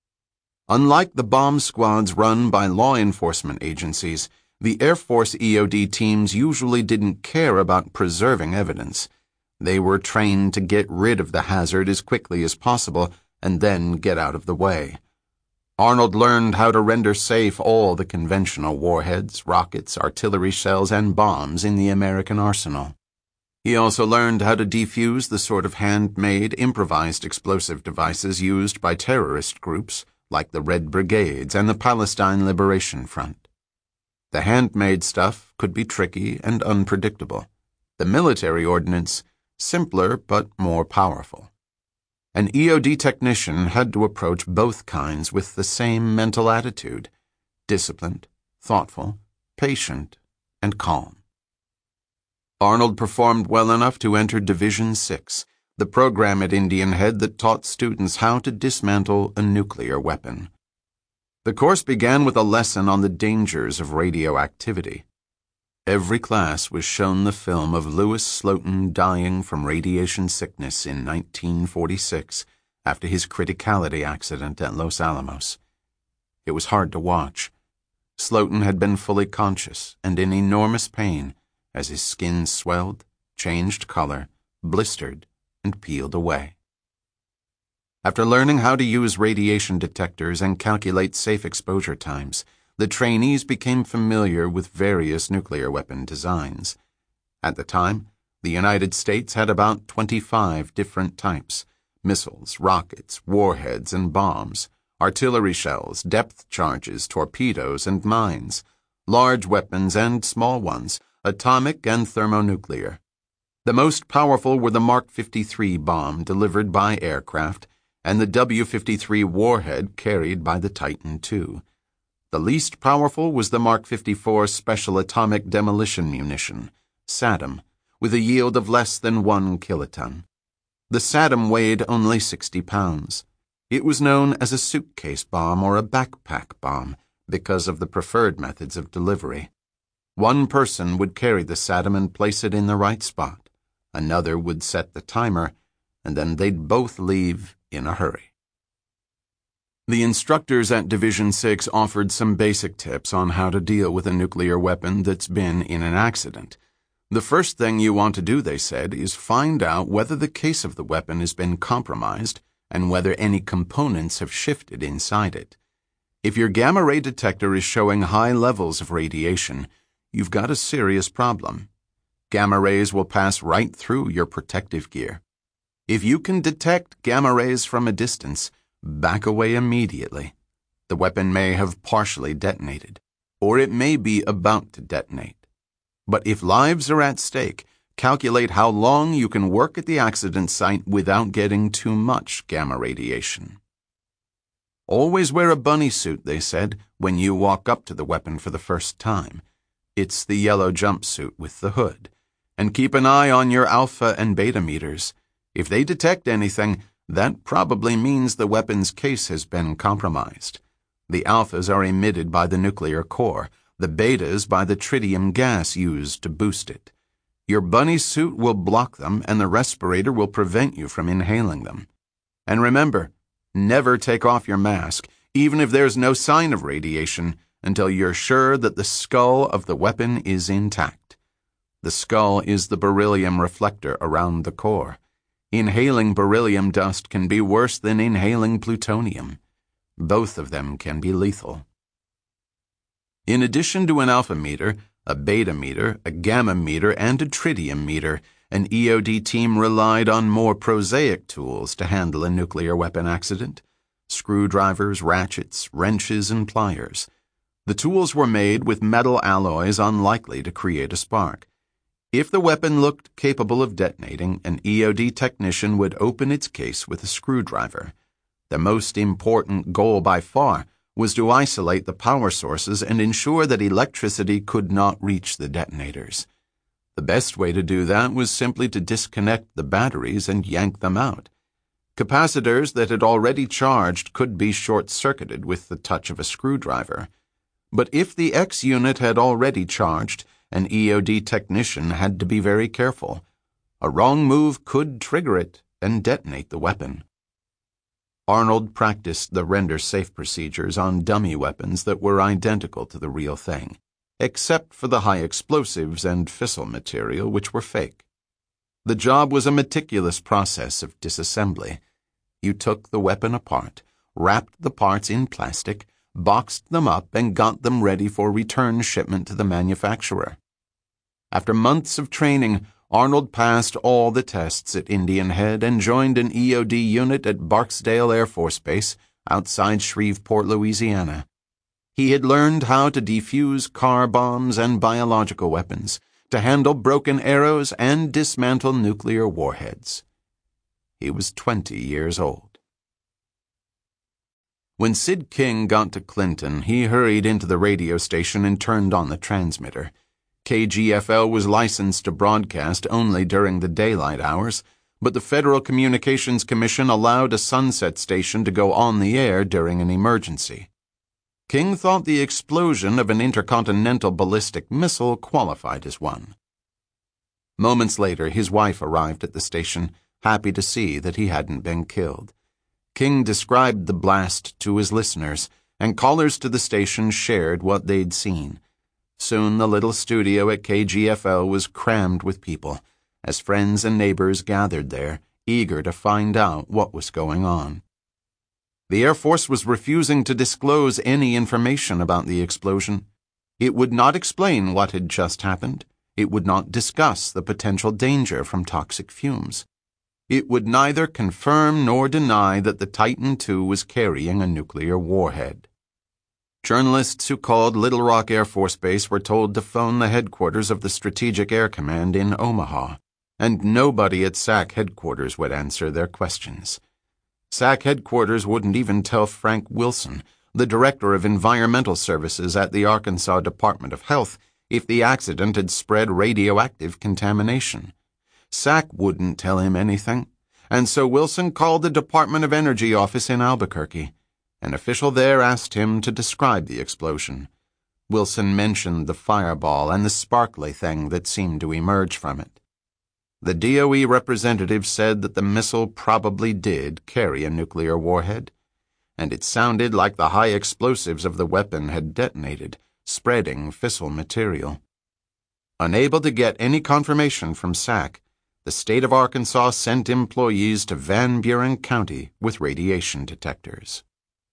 Unlike the bomb squads run by law enforcement agencies, the Air Force EOD teams usually didn't care about preserving evidence. They were trained to get rid of the hazard as quickly as possible and then get out of the way. Arnold learned how to render safe all the conventional warheads, rockets, artillery shells, and bombs in the American arsenal. He also learned how to defuse the sort of handmade, improvised explosive devices used by terrorist groups like the Red Brigades and the Palestine Liberation Front. The handmade stuff could be tricky and unpredictable. The military ordnance, simpler but more powerful. An EOD technician had to approach both kinds with the same mental attitude: disciplined, thoughtful, patient, and calm. Arnold performed well enough to enter Division 6, the program at Indian Head that taught students how to dismantle a nuclear weapon. The course began with a lesson on the dangers of radioactivity. Every class was shown the film of Louis Slotin dying from radiation sickness in 1946 after his criticality accident at Los Alamos. It was hard to watch. Slotin had been fully conscious and in enormous pain as his skin swelled, changed color, blistered, and peeled away. After learning how to use radiation detectors and calculate safe exposure times, the trainees became familiar with various nuclear weapon designs. At the time, the United States had about 25 different types: missiles, rockets, warheads, and bombs, artillery shells, depth charges, torpedoes, and mines, large weapons and small ones, atomic and thermonuclear. The most powerful were the Mark 53 bomb delivered by aircraft and the W-53 warhead carried by the Titan II. The least powerful was the Mark 54 Special Atomic Demolition Munition, SATM, with a yield of less than 1 kiloton. The SATM weighed only 60 pounds. It was known as a suitcase bomb or a backpack bomb because of the preferred methods of delivery. One person would carry the SATM and place it in the right spot. Another would set the timer, and then they'd both leave in a hurry. The instructors at Division 6 offered some basic tips on how to deal with a nuclear weapon that's been in an accident. The first thing you want to do, they said, is find out whether the case of the weapon has been compromised and whether any components have shifted inside it. If your gamma ray detector is showing high levels of radiation, you've got a serious problem. Gamma rays will pass right through your protective gear. If you can detect gamma rays from a distance, back away immediately. The weapon may have partially detonated, or it may be about to detonate. But if lives are at stake, calculate how long you can work at the accident site without getting too much gamma radiation. Always wear a bunny suit, they said, when you walk up to the weapon for the first time. It's the yellow jumpsuit with the hood. And keep an eye on your alpha and beta meters. If they detect anything, that probably means the weapon's case has been compromised. The alphas are emitted by the nuclear core, the betas by the tritium gas used to boost it. Your bunny suit will block them, and the respirator will prevent you from inhaling them. And remember, never take off your mask, even if there's no sign of radiation, until you're sure that the skull of the weapon is intact. The skull is the beryllium reflector around the core. Inhaling beryllium dust can be worse than inhaling plutonium. Both of them can be lethal. In addition to an alpha meter, a beta meter, a gamma meter, and a tritium meter, an EOD team relied on more prosaic tools to handle a nuclear weapon accident: screwdrivers, ratchets, wrenches, and pliers. The tools were made with metal alloys unlikely to create a spark. If the weapon looked capable of detonating, an EOD technician would open its case with a screwdriver. The most important goal by far was to isolate the power sources and ensure that electricity could not reach the detonators. The best way to do that was simply to disconnect the batteries and yank them out. Capacitors that had already charged could be short-circuited with the touch of a screwdriver. But if the X unit had already charged, an EOD technician had to be very careful. A wrong move could trigger it and detonate the weapon. Arnold practiced the render-safe procedures on dummy weapons that were identical to the real thing, except for the high explosives and fissile material, which were fake. The job was a meticulous process of disassembly. You took the weapon apart, wrapped the parts in plastic, boxed them up, and got them ready for return shipment to the manufacturer. After months of training, Arnold passed all the tests at Indian Head and joined an EOD unit at Barksdale Air Force Base outside Shreveport, Louisiana. He had learned how to defuse car bombs and biological weapons, to handle broken arrows and dismantle nuclear warheads. He was 20 years old. When Sid King got to Clinton, he hurried into the radio station and turned on the transmitter. KGFL was licensed to broadcast only during the daylight hours, but the Federal Communications Commission allowed a sunset station to go on the air during an emergency. King thought the explosion of an intercontinental ballistic missile qualified as one. Moments later, his wife arrived at the station, happy to see that he hadn't been killed. King described the blast to his listeners, and callers to the station shared what they'd seen. Soon the little studio at KGFL was crammed with people, as friends and neighbors gathered there, eager to find out what was going on. The Air Force was refusing to disclose any information about the explosion. It would not explain what had just happened. It would not discuss the potential danger from toxic fumes. It would neither confirm nor deny that the Titan II was carrying a nuclear warhead. Journalists who called Little Rock Air Force Base were told to phone the headquarters of the Strategic Air Command in Omaha, and nobody at SAC headquarters would answer their questions. SAC headquarters wouldn't even tell Frank Wilson, the Director of Environmental Services at the Arkansas Department of Health, if the accident had spread radioactive contamination. SAC wouldn't tell him anything, and so Wilson called the Department of Energy office in Albuquerque. An official there asked him to describe the explosion. Wilson mentioned the fireball and the sparkly thing that seemed to emerge from it. The DOE representative said that the missile probably did carry a nuclear warhead, and it sounded like the high explosives of the weapon had detonated, spreading fissile material. Unable to get any confirmation from SAC, the state of Arkansas sent employees to Van Buren County with radiation detectors.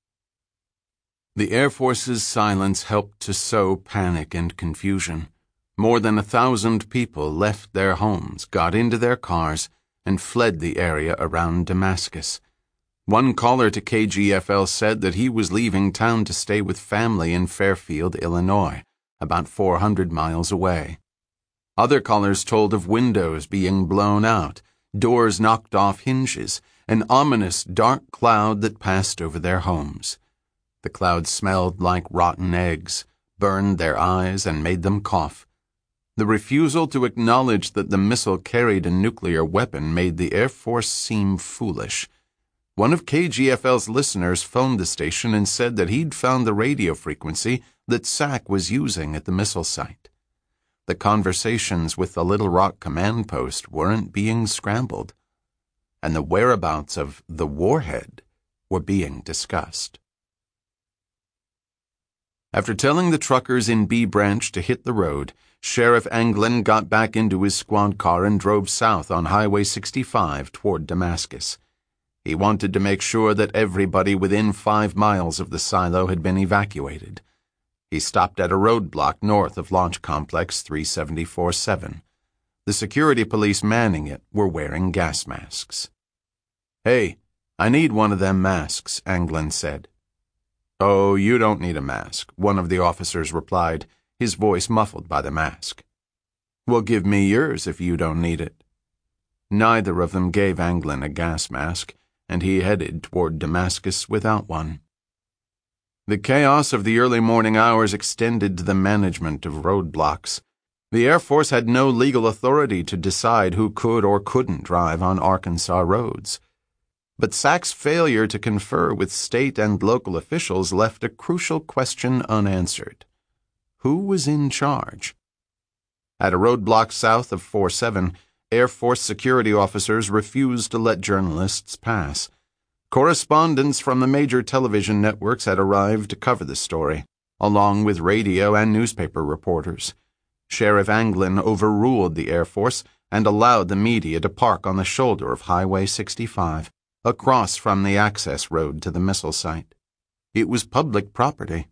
The Air Force's silence helped to sow panic and confusion. More than 1,000 people left their homes, got into their cars, and fled the area around Damascus. One caller to KGFL said that he was leaving town to stay with family in Fairfield, Illinois, about 400 miles away. Other callers told of windows being blown out, doors knocked off hinges, an ominous dark cloud that passed over their homes. The cloud smelled like rotten eggs, burned their eyes, and made them cough. The refusal to acknowledge that the missile carried a nuclear weapon made the Air Force seem foolish. One of KGFL's listeners phoned the station and said that he'd found the radio frequency that SAC was using at the missile site. The conversations with the Little Rock command post weren't being scrambled, and the whereabouts of the warhead were being discussed. After telling the truckers in B Branch to hit the road, Sheriff Anglin got back into his squad car and drove south on Highway 65 toward Damascus. He wanted to make sure that everybody within 5 miles of the silo had been evacuated. He stopped at a roadblock north of Launch Complex 374-7. The security police manning it were wearing gas masks. "Hey, I need one of them masks," Anglin said. "Oh, you don't need a mask," one of the officers replied, his voice muffled by the mask. "Well, give me yours if you don't need it." Neither of them gave Anglin a gas mask, and he headed toward Damascus without one. The chaos of the early morning hours extended to the management of roadblocks. The Air Force had no legal authority to decide who could or couldn't drive on Arkansas roads. But SAC's failure to confer with state and local officials left a crucial question unanswered. Who was in charge? At a roadblock south of 47, Air Force security officers refused to let journalists pass. Correspondents from the major television networks had arrived to cover the story, along with radio and newspaper reporters. Sheriff Anglin overruled the Air Force and allowed the media to park on the shoulder of Highway 65, across from the access road to the missile site. It was public property.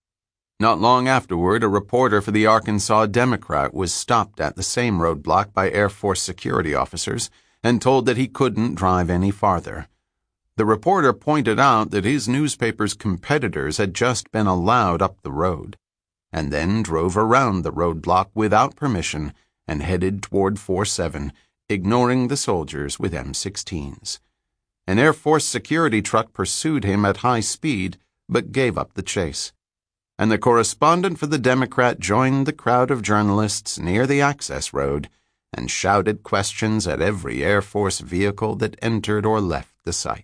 Not long afterward, a reporter for the Arkansas Democrat was stopped at the same roadblock by Air Force security officers and told that he couldn't drive any farther. The reporter pointed out that his newspaper's competitors had just been allowed up the road, and then drove around the roadblock without permission and headed toward 47, ignoring the soldiers with M16s. An Air Force security truck pursued him at high speed, but gave up the chase. And the correspondent for the Democrat joined the crowd of journalists near the access road and shouted questions at every Air Force vehicle that entered or left the site.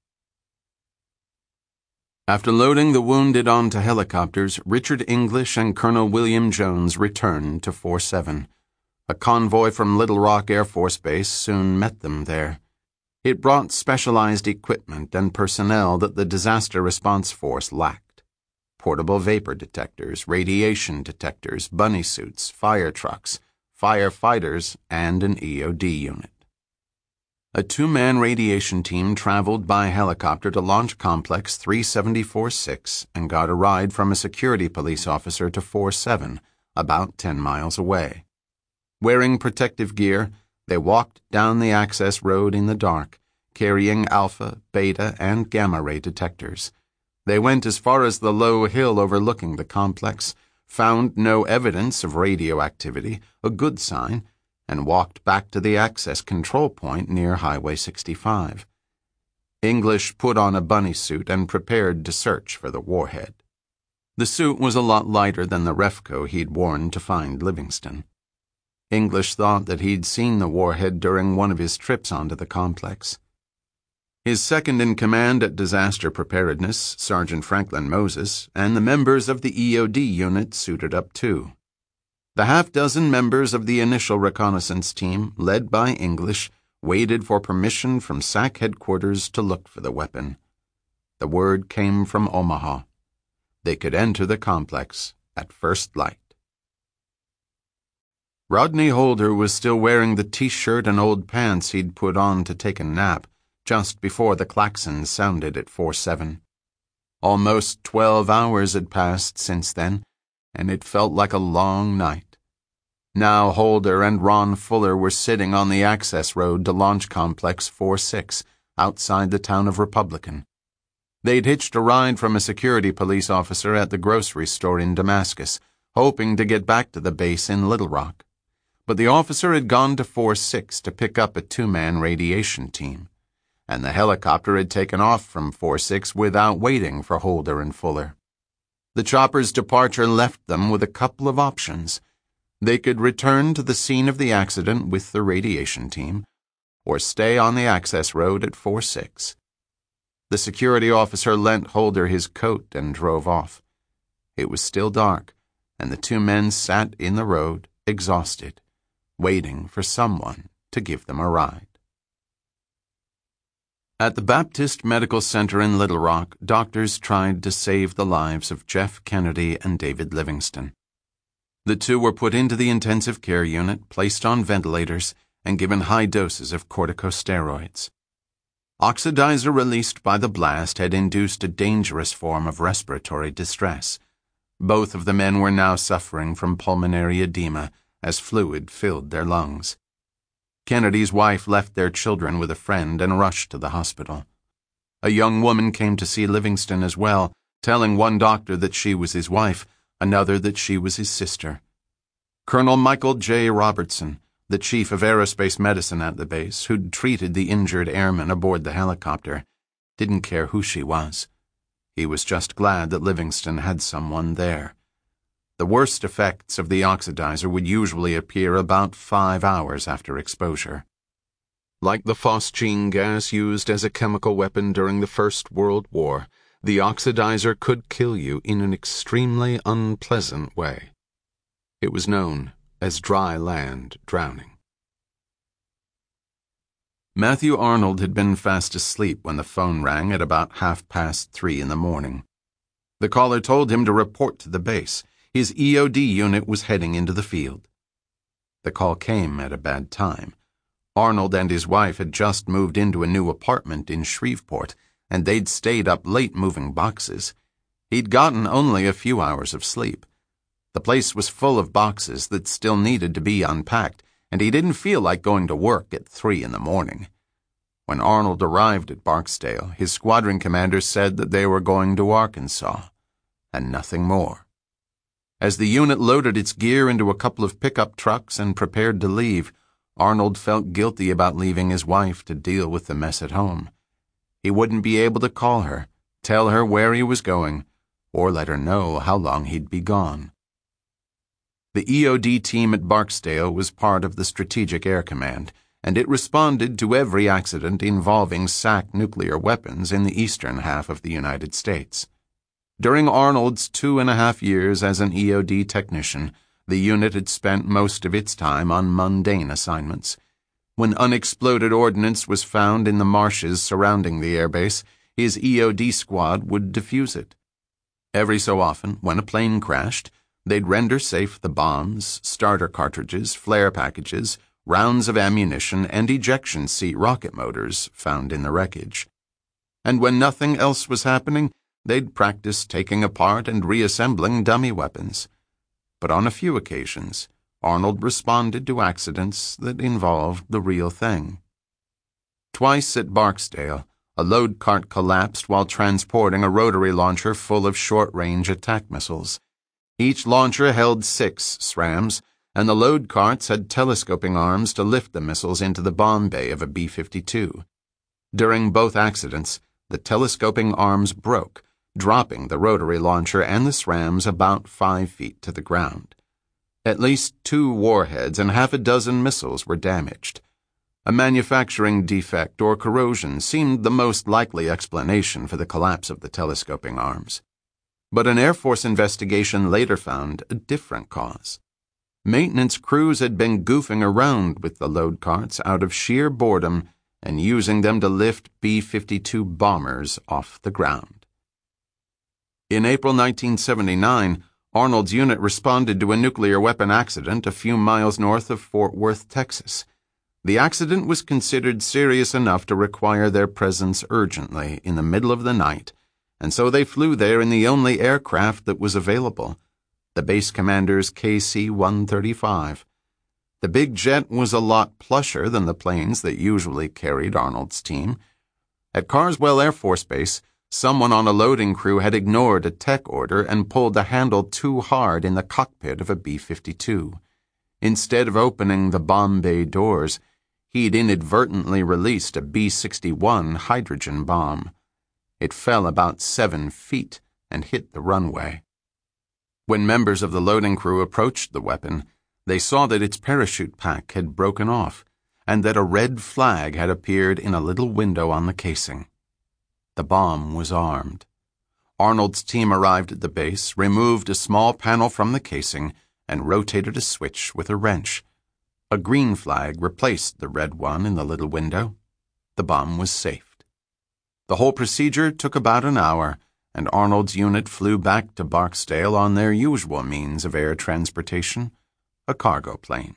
After loading the wounded onto helicopters, Richard English and Colonel William Jones returned to 47. A convoy from Little Rock Air Force Base soon met them there. It brought specialized equipment and personnel that the disaster response force lacked. Portable vapor detectors, radiation detectors, bunny suits, fire trucks, firefighters, and an EOD unit. A 2-man radiation team traveled by helicopter to Launch Complex 374-6 and got a ride from a security police officer to 47, about 10 miles away. Wearing protective gear, they walked down the access road in the dark, carrying alpha, beta, and gamma ray detectors. They went as far as the low hill overlooking the complex, found no evidence of radioactivity, a good sign, and walked back to the access control point near Highway 65. English put on a bunny suit and prepared to search for the warhead. The suit was a lot lighter than the refco he'd worn to find Livingston. English thought that he'd seen the warhead during one of his trips onto the complex. His second-in-command at disaster preparedness, Sergeant Franklin Moses, and the members of the EOD unit suited up too. The half-dozen members of the initial reconnaissance team, led by English, waited for permission from SAC headquarters to look for the weapon. The word came from Omaha. They could enter the complex at first light. Rodney Holder was still wearing the T-shirt and old pants he'd put on to take a nap just before the klaxon sounded at 47. Almost 12 hours had passed since then, and it felt like a long night. Now Holder and Ron Fuller were sitting on the access road to Launch Complex 46, outside the town of Republican. They'd hitched a ride from a security police officer at the grocery store in Damascus, hoping to get back to the base in Little Rock. But the officer had gone to 4-6 to pick up a 2-man radiation team, and the helicopter had taken off from 4-6 without waiting for Holder and Fuller. The chopper's departure left them with a couple of options. They could return to the scene of the accident with the radiation team, or stay on the access road at 4-6. The security officer lent Holder his coat and drove off. It was still dark, and the 2 men sat in the road, exhausted, waiting for someone to give them a ride. At the Baptist Medical Center in Little Rock, doctors tried to save the lives of Jeff Kennedy and David Livingston. The 2 were put into the intensive care unit, placed on ventilators, and given high doses of corticosteroids. Oxidizer released by the blast had induced a dangerous form of respiratory distress. Both of the men were now suffering from pulmonary edema as fluid filled their lungs. Kennedy's wife left their children with a friend and rushed to the hospital. A young woman came to see Livingston as well, telling one doctor that she was his wife, another that she was his sister. Colonel Michael J. Robertson, the chief of aerospace medicine at the base, who'd treated the injured airmen aboard the helicopter, didn't care who she was. He was just glad that Livingston had someone there. The worst effects of the oxidizer would usually appear about 5 hours after exposure. Like the phosgene gas used as a chemical weapon during the First World War, the oxidizer could kill you in an extremely unpleasant way. It was known as dry land drowning. Matthew Arnold had been fast asleep when the phone rang at about 3:30 in the morning. The caller told him to report to the base. His EOD unit was heading into the field. The call came at a bad time. Arnold and his wife had just moved into a new apartment in Shreveport, and they'd stayed up late moving boxes. He'd gotten only a few hours of sleep. The place was full of boxes that still needed to be unpacked, and he didn't feel like going to work at 3 in the morning. When Arnold arrived at Barksdale, his squadron commander said that they were going to Arkansas, and nothing more. As the unit loaded its gear into a couple of pickup trucks and prepared to leave, Arnold felt guilty about leaving his wife to deal with the mess at home. He wouldn't be able to call her, tell her where he was going, or let her know how long he'd be gone. The EOD team at Barksdale was part of the Strategic Air Command, and it responded to every accident involving SAC nuclear weapons in the eastern half of the United States. During Arnold's 2.5 years as an EOD technician, the unit had spent most of its time on mundane assignments. When unexploded ordnance was found in the marshes surrounding the airbase, his EOD squad would defuse it. Every so often, when a plane crashed, they'd render safe the bombs, starter cartridges, flare packages, rounds of ammunition, and ejection seat rocket motors found in the wreckage. And when nothing else was happening, they'd practice taking apart and reassembling dummy weapons. But on a few occasions, Arnold responded to accidents that involved the real thing. Twice at Barksdale, a load cart collapsed while transporting a rotary launcher full of short-range attack missiles. Each launcher held 6 SRAMs, and the load carts had telescoping arms to lift the missiles into the bomb bay of a B-52. During both accidents, the telescoping arms broke, dropping the rotary launcher and the SRAMs about 5 feet to the ground. At least 2 warheads and half a dozen missiles were damaged. A manufacturing defect or corrosion seemed the most likely explanation for the collapse of the telescoping arms. But an Air Force investigation later found a different cause. Maintenance crews had been goofing around with the load carts out of sheer boredom and using them to lift B-52 bombers off the ground. In April 1979, Arnold's unit responded to a nuclear weapon accident a few miles north of Fort Worth, Texas. The accident was considered serious enough to require their presence urgently in the middle of the night, and so they flew there in the only aircraft that was available, the base commander's KC-135. The big jet was a lot plusher than the planes that usually carried Arnold's team. At Carswell Air Force Base, someone on a loading crew had ignored a tech order and pulled the handle too hard in the cockpit of a B-52. Instead of opening the bomb bay doors, he'd inadvertently released a B-61 hydrogen bomb. It fell about 7 feet and hit the runway. When members of the loading crew approached the weapon, they saw that its parachute pack had broken off and that a red flag had appeared in a little window on the casing. The bomb was armed. Arnold's team arrived at the base, removed a small panel from the casing, and rotated a switch with a wrench. A green flag replaced the red one in the little window. The bomb was safed. The whole procedure took about an hour, and Arnold's unit flew back to Barksdale on their usual means of air transportation, a cargo plane.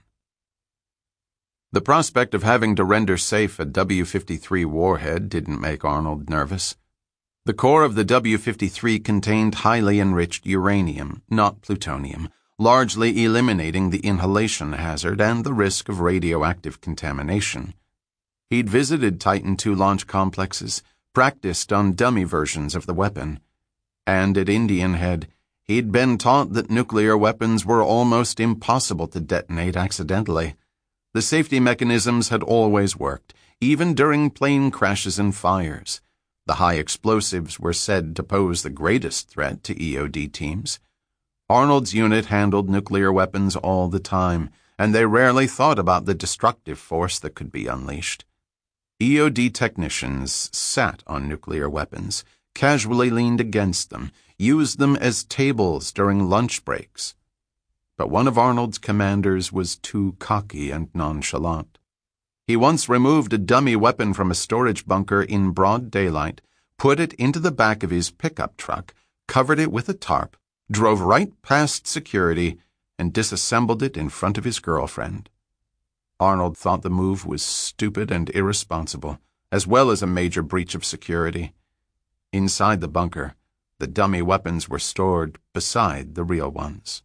The prospect of having to render safe a W-53 warhead didn't make Arnold nervous. The core of the W-53 contained highly enriched uranium, not plutonium, largely eliminating the inhalation hazard and the risk of radioactive contamination. He'd visited Titan II launch complexes, practiced on dummy versions of the weapon, and at Indian Head, he'd been taught that nuclear weapons were almost impossible to detonate accidentally. The safety mechanisms had always worked, even during plane crashes and fires. The high explosives were said to pose the greatest threat to EOD teams. Arnold's unit handled nuclear weapons all the time, and they rarely thought about the destructive force that could be unleashed. EOD technicians sat on nuclear weapons, casually leaned against them, used them as tables during lunch breaks. But one of Arnold's commanders was too cocky and nonchalant. He once removed a dummy weapon from a storage bunker in broad daylight, put it into the back of his pickup truck, covered it with a tarp, drove right past security, and disassembled it in front of his girlfriend. Arnold thought the move was stupid and irresponsible, as well as a major breach of security. Inside the bunker, the dummy weapons were stored beside the real ones.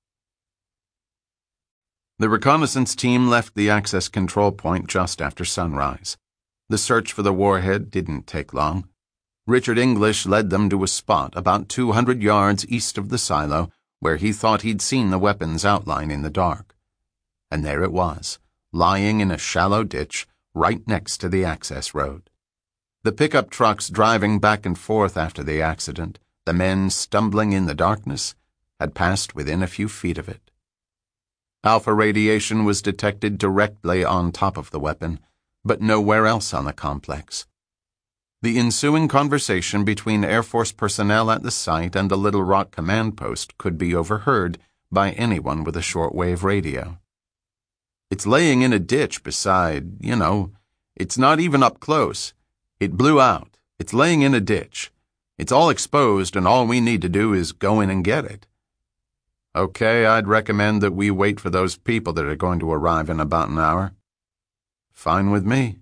The reconnaissance team left the access control point just after sunrise. The search for the warhead didn't take long. Richard English led them to a spot about 200 yards east of the silo where he thought he'd seen the weapon's outline in the dark. And there it was, lying in a shallow ditch right next to the access road. The pickup trucks driving back and forth after the accident, the men stumbling in the darkness, had passed within a few feet of it. Alpha radiation was detected directly on top of the weapon, but nowhere else on the complex. The ensuing conversation between Air Force personnel at the site and the Little Rock command post could be overheard by anyone with a shortwave radio. "It's laying in a ditch beside, it's not even up close. It blew out. It's laying in a ditch. It's all exposed and all we need to do is go in and get it." "Okay, I'd recommend that we wait for those people that are going to arrive in about an hour." "Fine with me."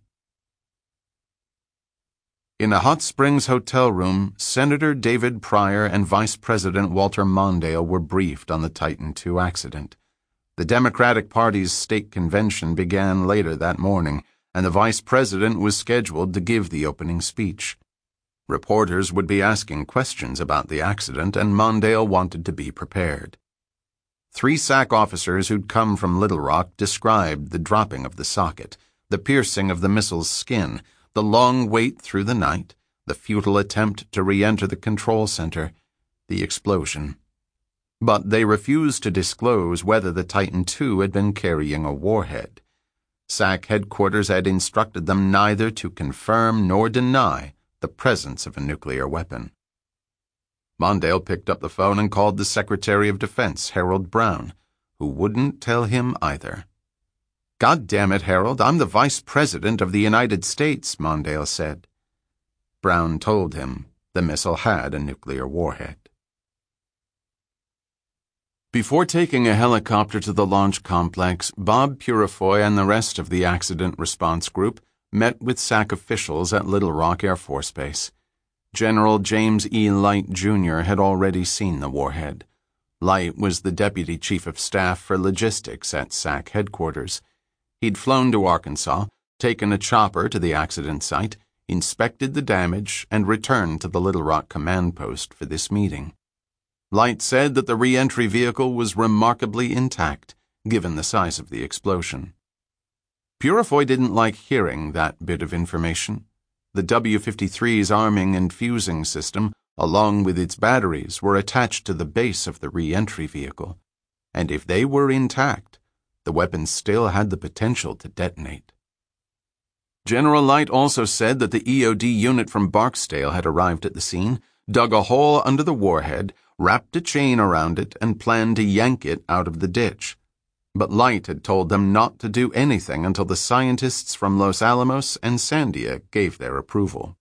In a Hot Springs hotel room, Senator David Pryor and Vice President Walter Mondale were briefed on the Titan II accident. The Democratic Party's state convention began later that morning, and the Vice President was scheduled to give the opening speech. Reporters would be asking questions about the accident, and Mondale wanted to be prepared. 3 SAC officers who'd come from Little Rock described the dropping of the socket, the piercing of the missile's skin, the long wait through the night, the futile attempt to re-enter the control center, the explosion. But they refused to disclose whether the Titan II had been carrying a warhead. SAC headquarters had instructed them neither to confirm nor deny the presence of a nuclear weapon. Mondale picked up the phone and called the Secretary of Defense, Harold Brown, who wouldn't tell him either. "God damn it, Harold, I'm the Vice President of the United States," Mondale said. Brown told him the missile had a nuclear warhead. Before taking a helicopter to the launch complex, Bob Purifoy and the rest of the accident response group met with SAC officials at Little Rock Air Force Base. General James E. Light, Jr. had already seen the warhead. Light was the Deputy Chief of Staff for Logistics at SAC headquarters. He'd flown to Arkansas, taken a chopper to the accident site, inspected the damage, and returned to the Little Rock command post for this meeting. Light said that the re-entry vehicle was remarkably intact, given the size of the explosion. Purifoy didn't like hearing that bit of information. The W-53's arming and fusing system, along with its batteries, were attached to the base of the re-entry vehicle, and if they were intact, the weapon still had the potential to detonate. General Light also said that the EOD unit from Barksdale had arrived at the scene, dug a hole under the warhead, wrapped a chain around it, and planned to yank it out of the ditch. But Light had told them not to do anything until the scientists from Los Alamos and Sandia gave their approval.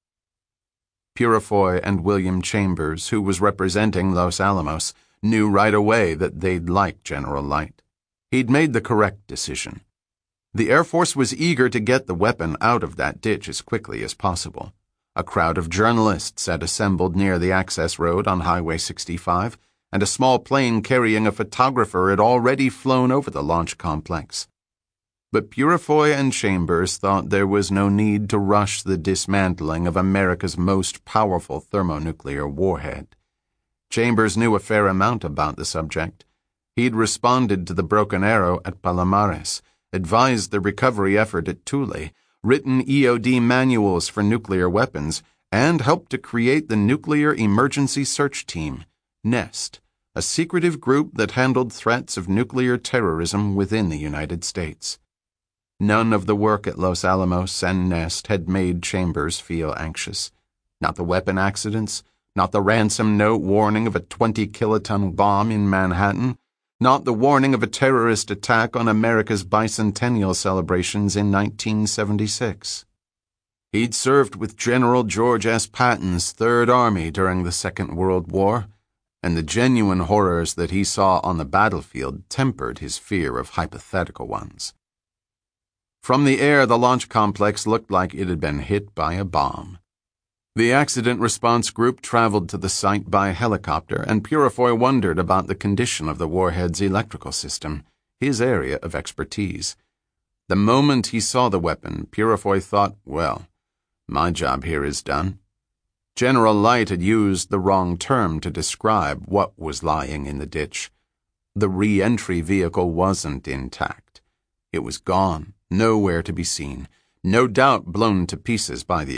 Purifoy and William Chambers, who was representing Los Alamos, knew right away that they'd like General Light. He'd made the correct decision. The Air Force was eager to get the weapon out of that ditch as quickly as possible. A crowd of journalists had assembled near the access road on Highway 65, and a small plane carrying a photographer had already flown over the launch complex. But Purifoy and Chambers thought there was no need to rush the dismantling of America's most powerful thermonuclear warhead. Chambers knew a fair amount about the subject. He'd responded to the Broken Arrow at Palomares, advised the recovery effort at Thule, written EOD manuals for nuclear weapons, and helped to create the Nuclear Emergency Search Team, NEST, a secretive group that handled threats of nuclear terrorism within the United States. None of the work at Los Alamos and NEST had made Chambers feel anxious. Not the weapon accidents, not the ransom note warning of a 20-kiloton bomb in Manhattan, not the warning of a terrorist attack on America's bicentennial celebrations in 1976. He'd served with General George S. Patton's Third Army during the Second World War, and the genuine horrors that he saw on the battlefield tempered his fear of hypothetical ones. From the air, the launch complex looked like it had been hit by a bomb. The accident response group traveled to the site by helicopter, and Purifoy wondered about the condition of the warhead's electrical system, his area of expertise. The moment he saw the weapon, Purifoy thought, well, my job here is done. General Light had used the wrong term to describe what was lying in the ditch. The re-entry vehicle wasn't intact. It was gone, nowhere to be seen, no doubt blown to pieces by the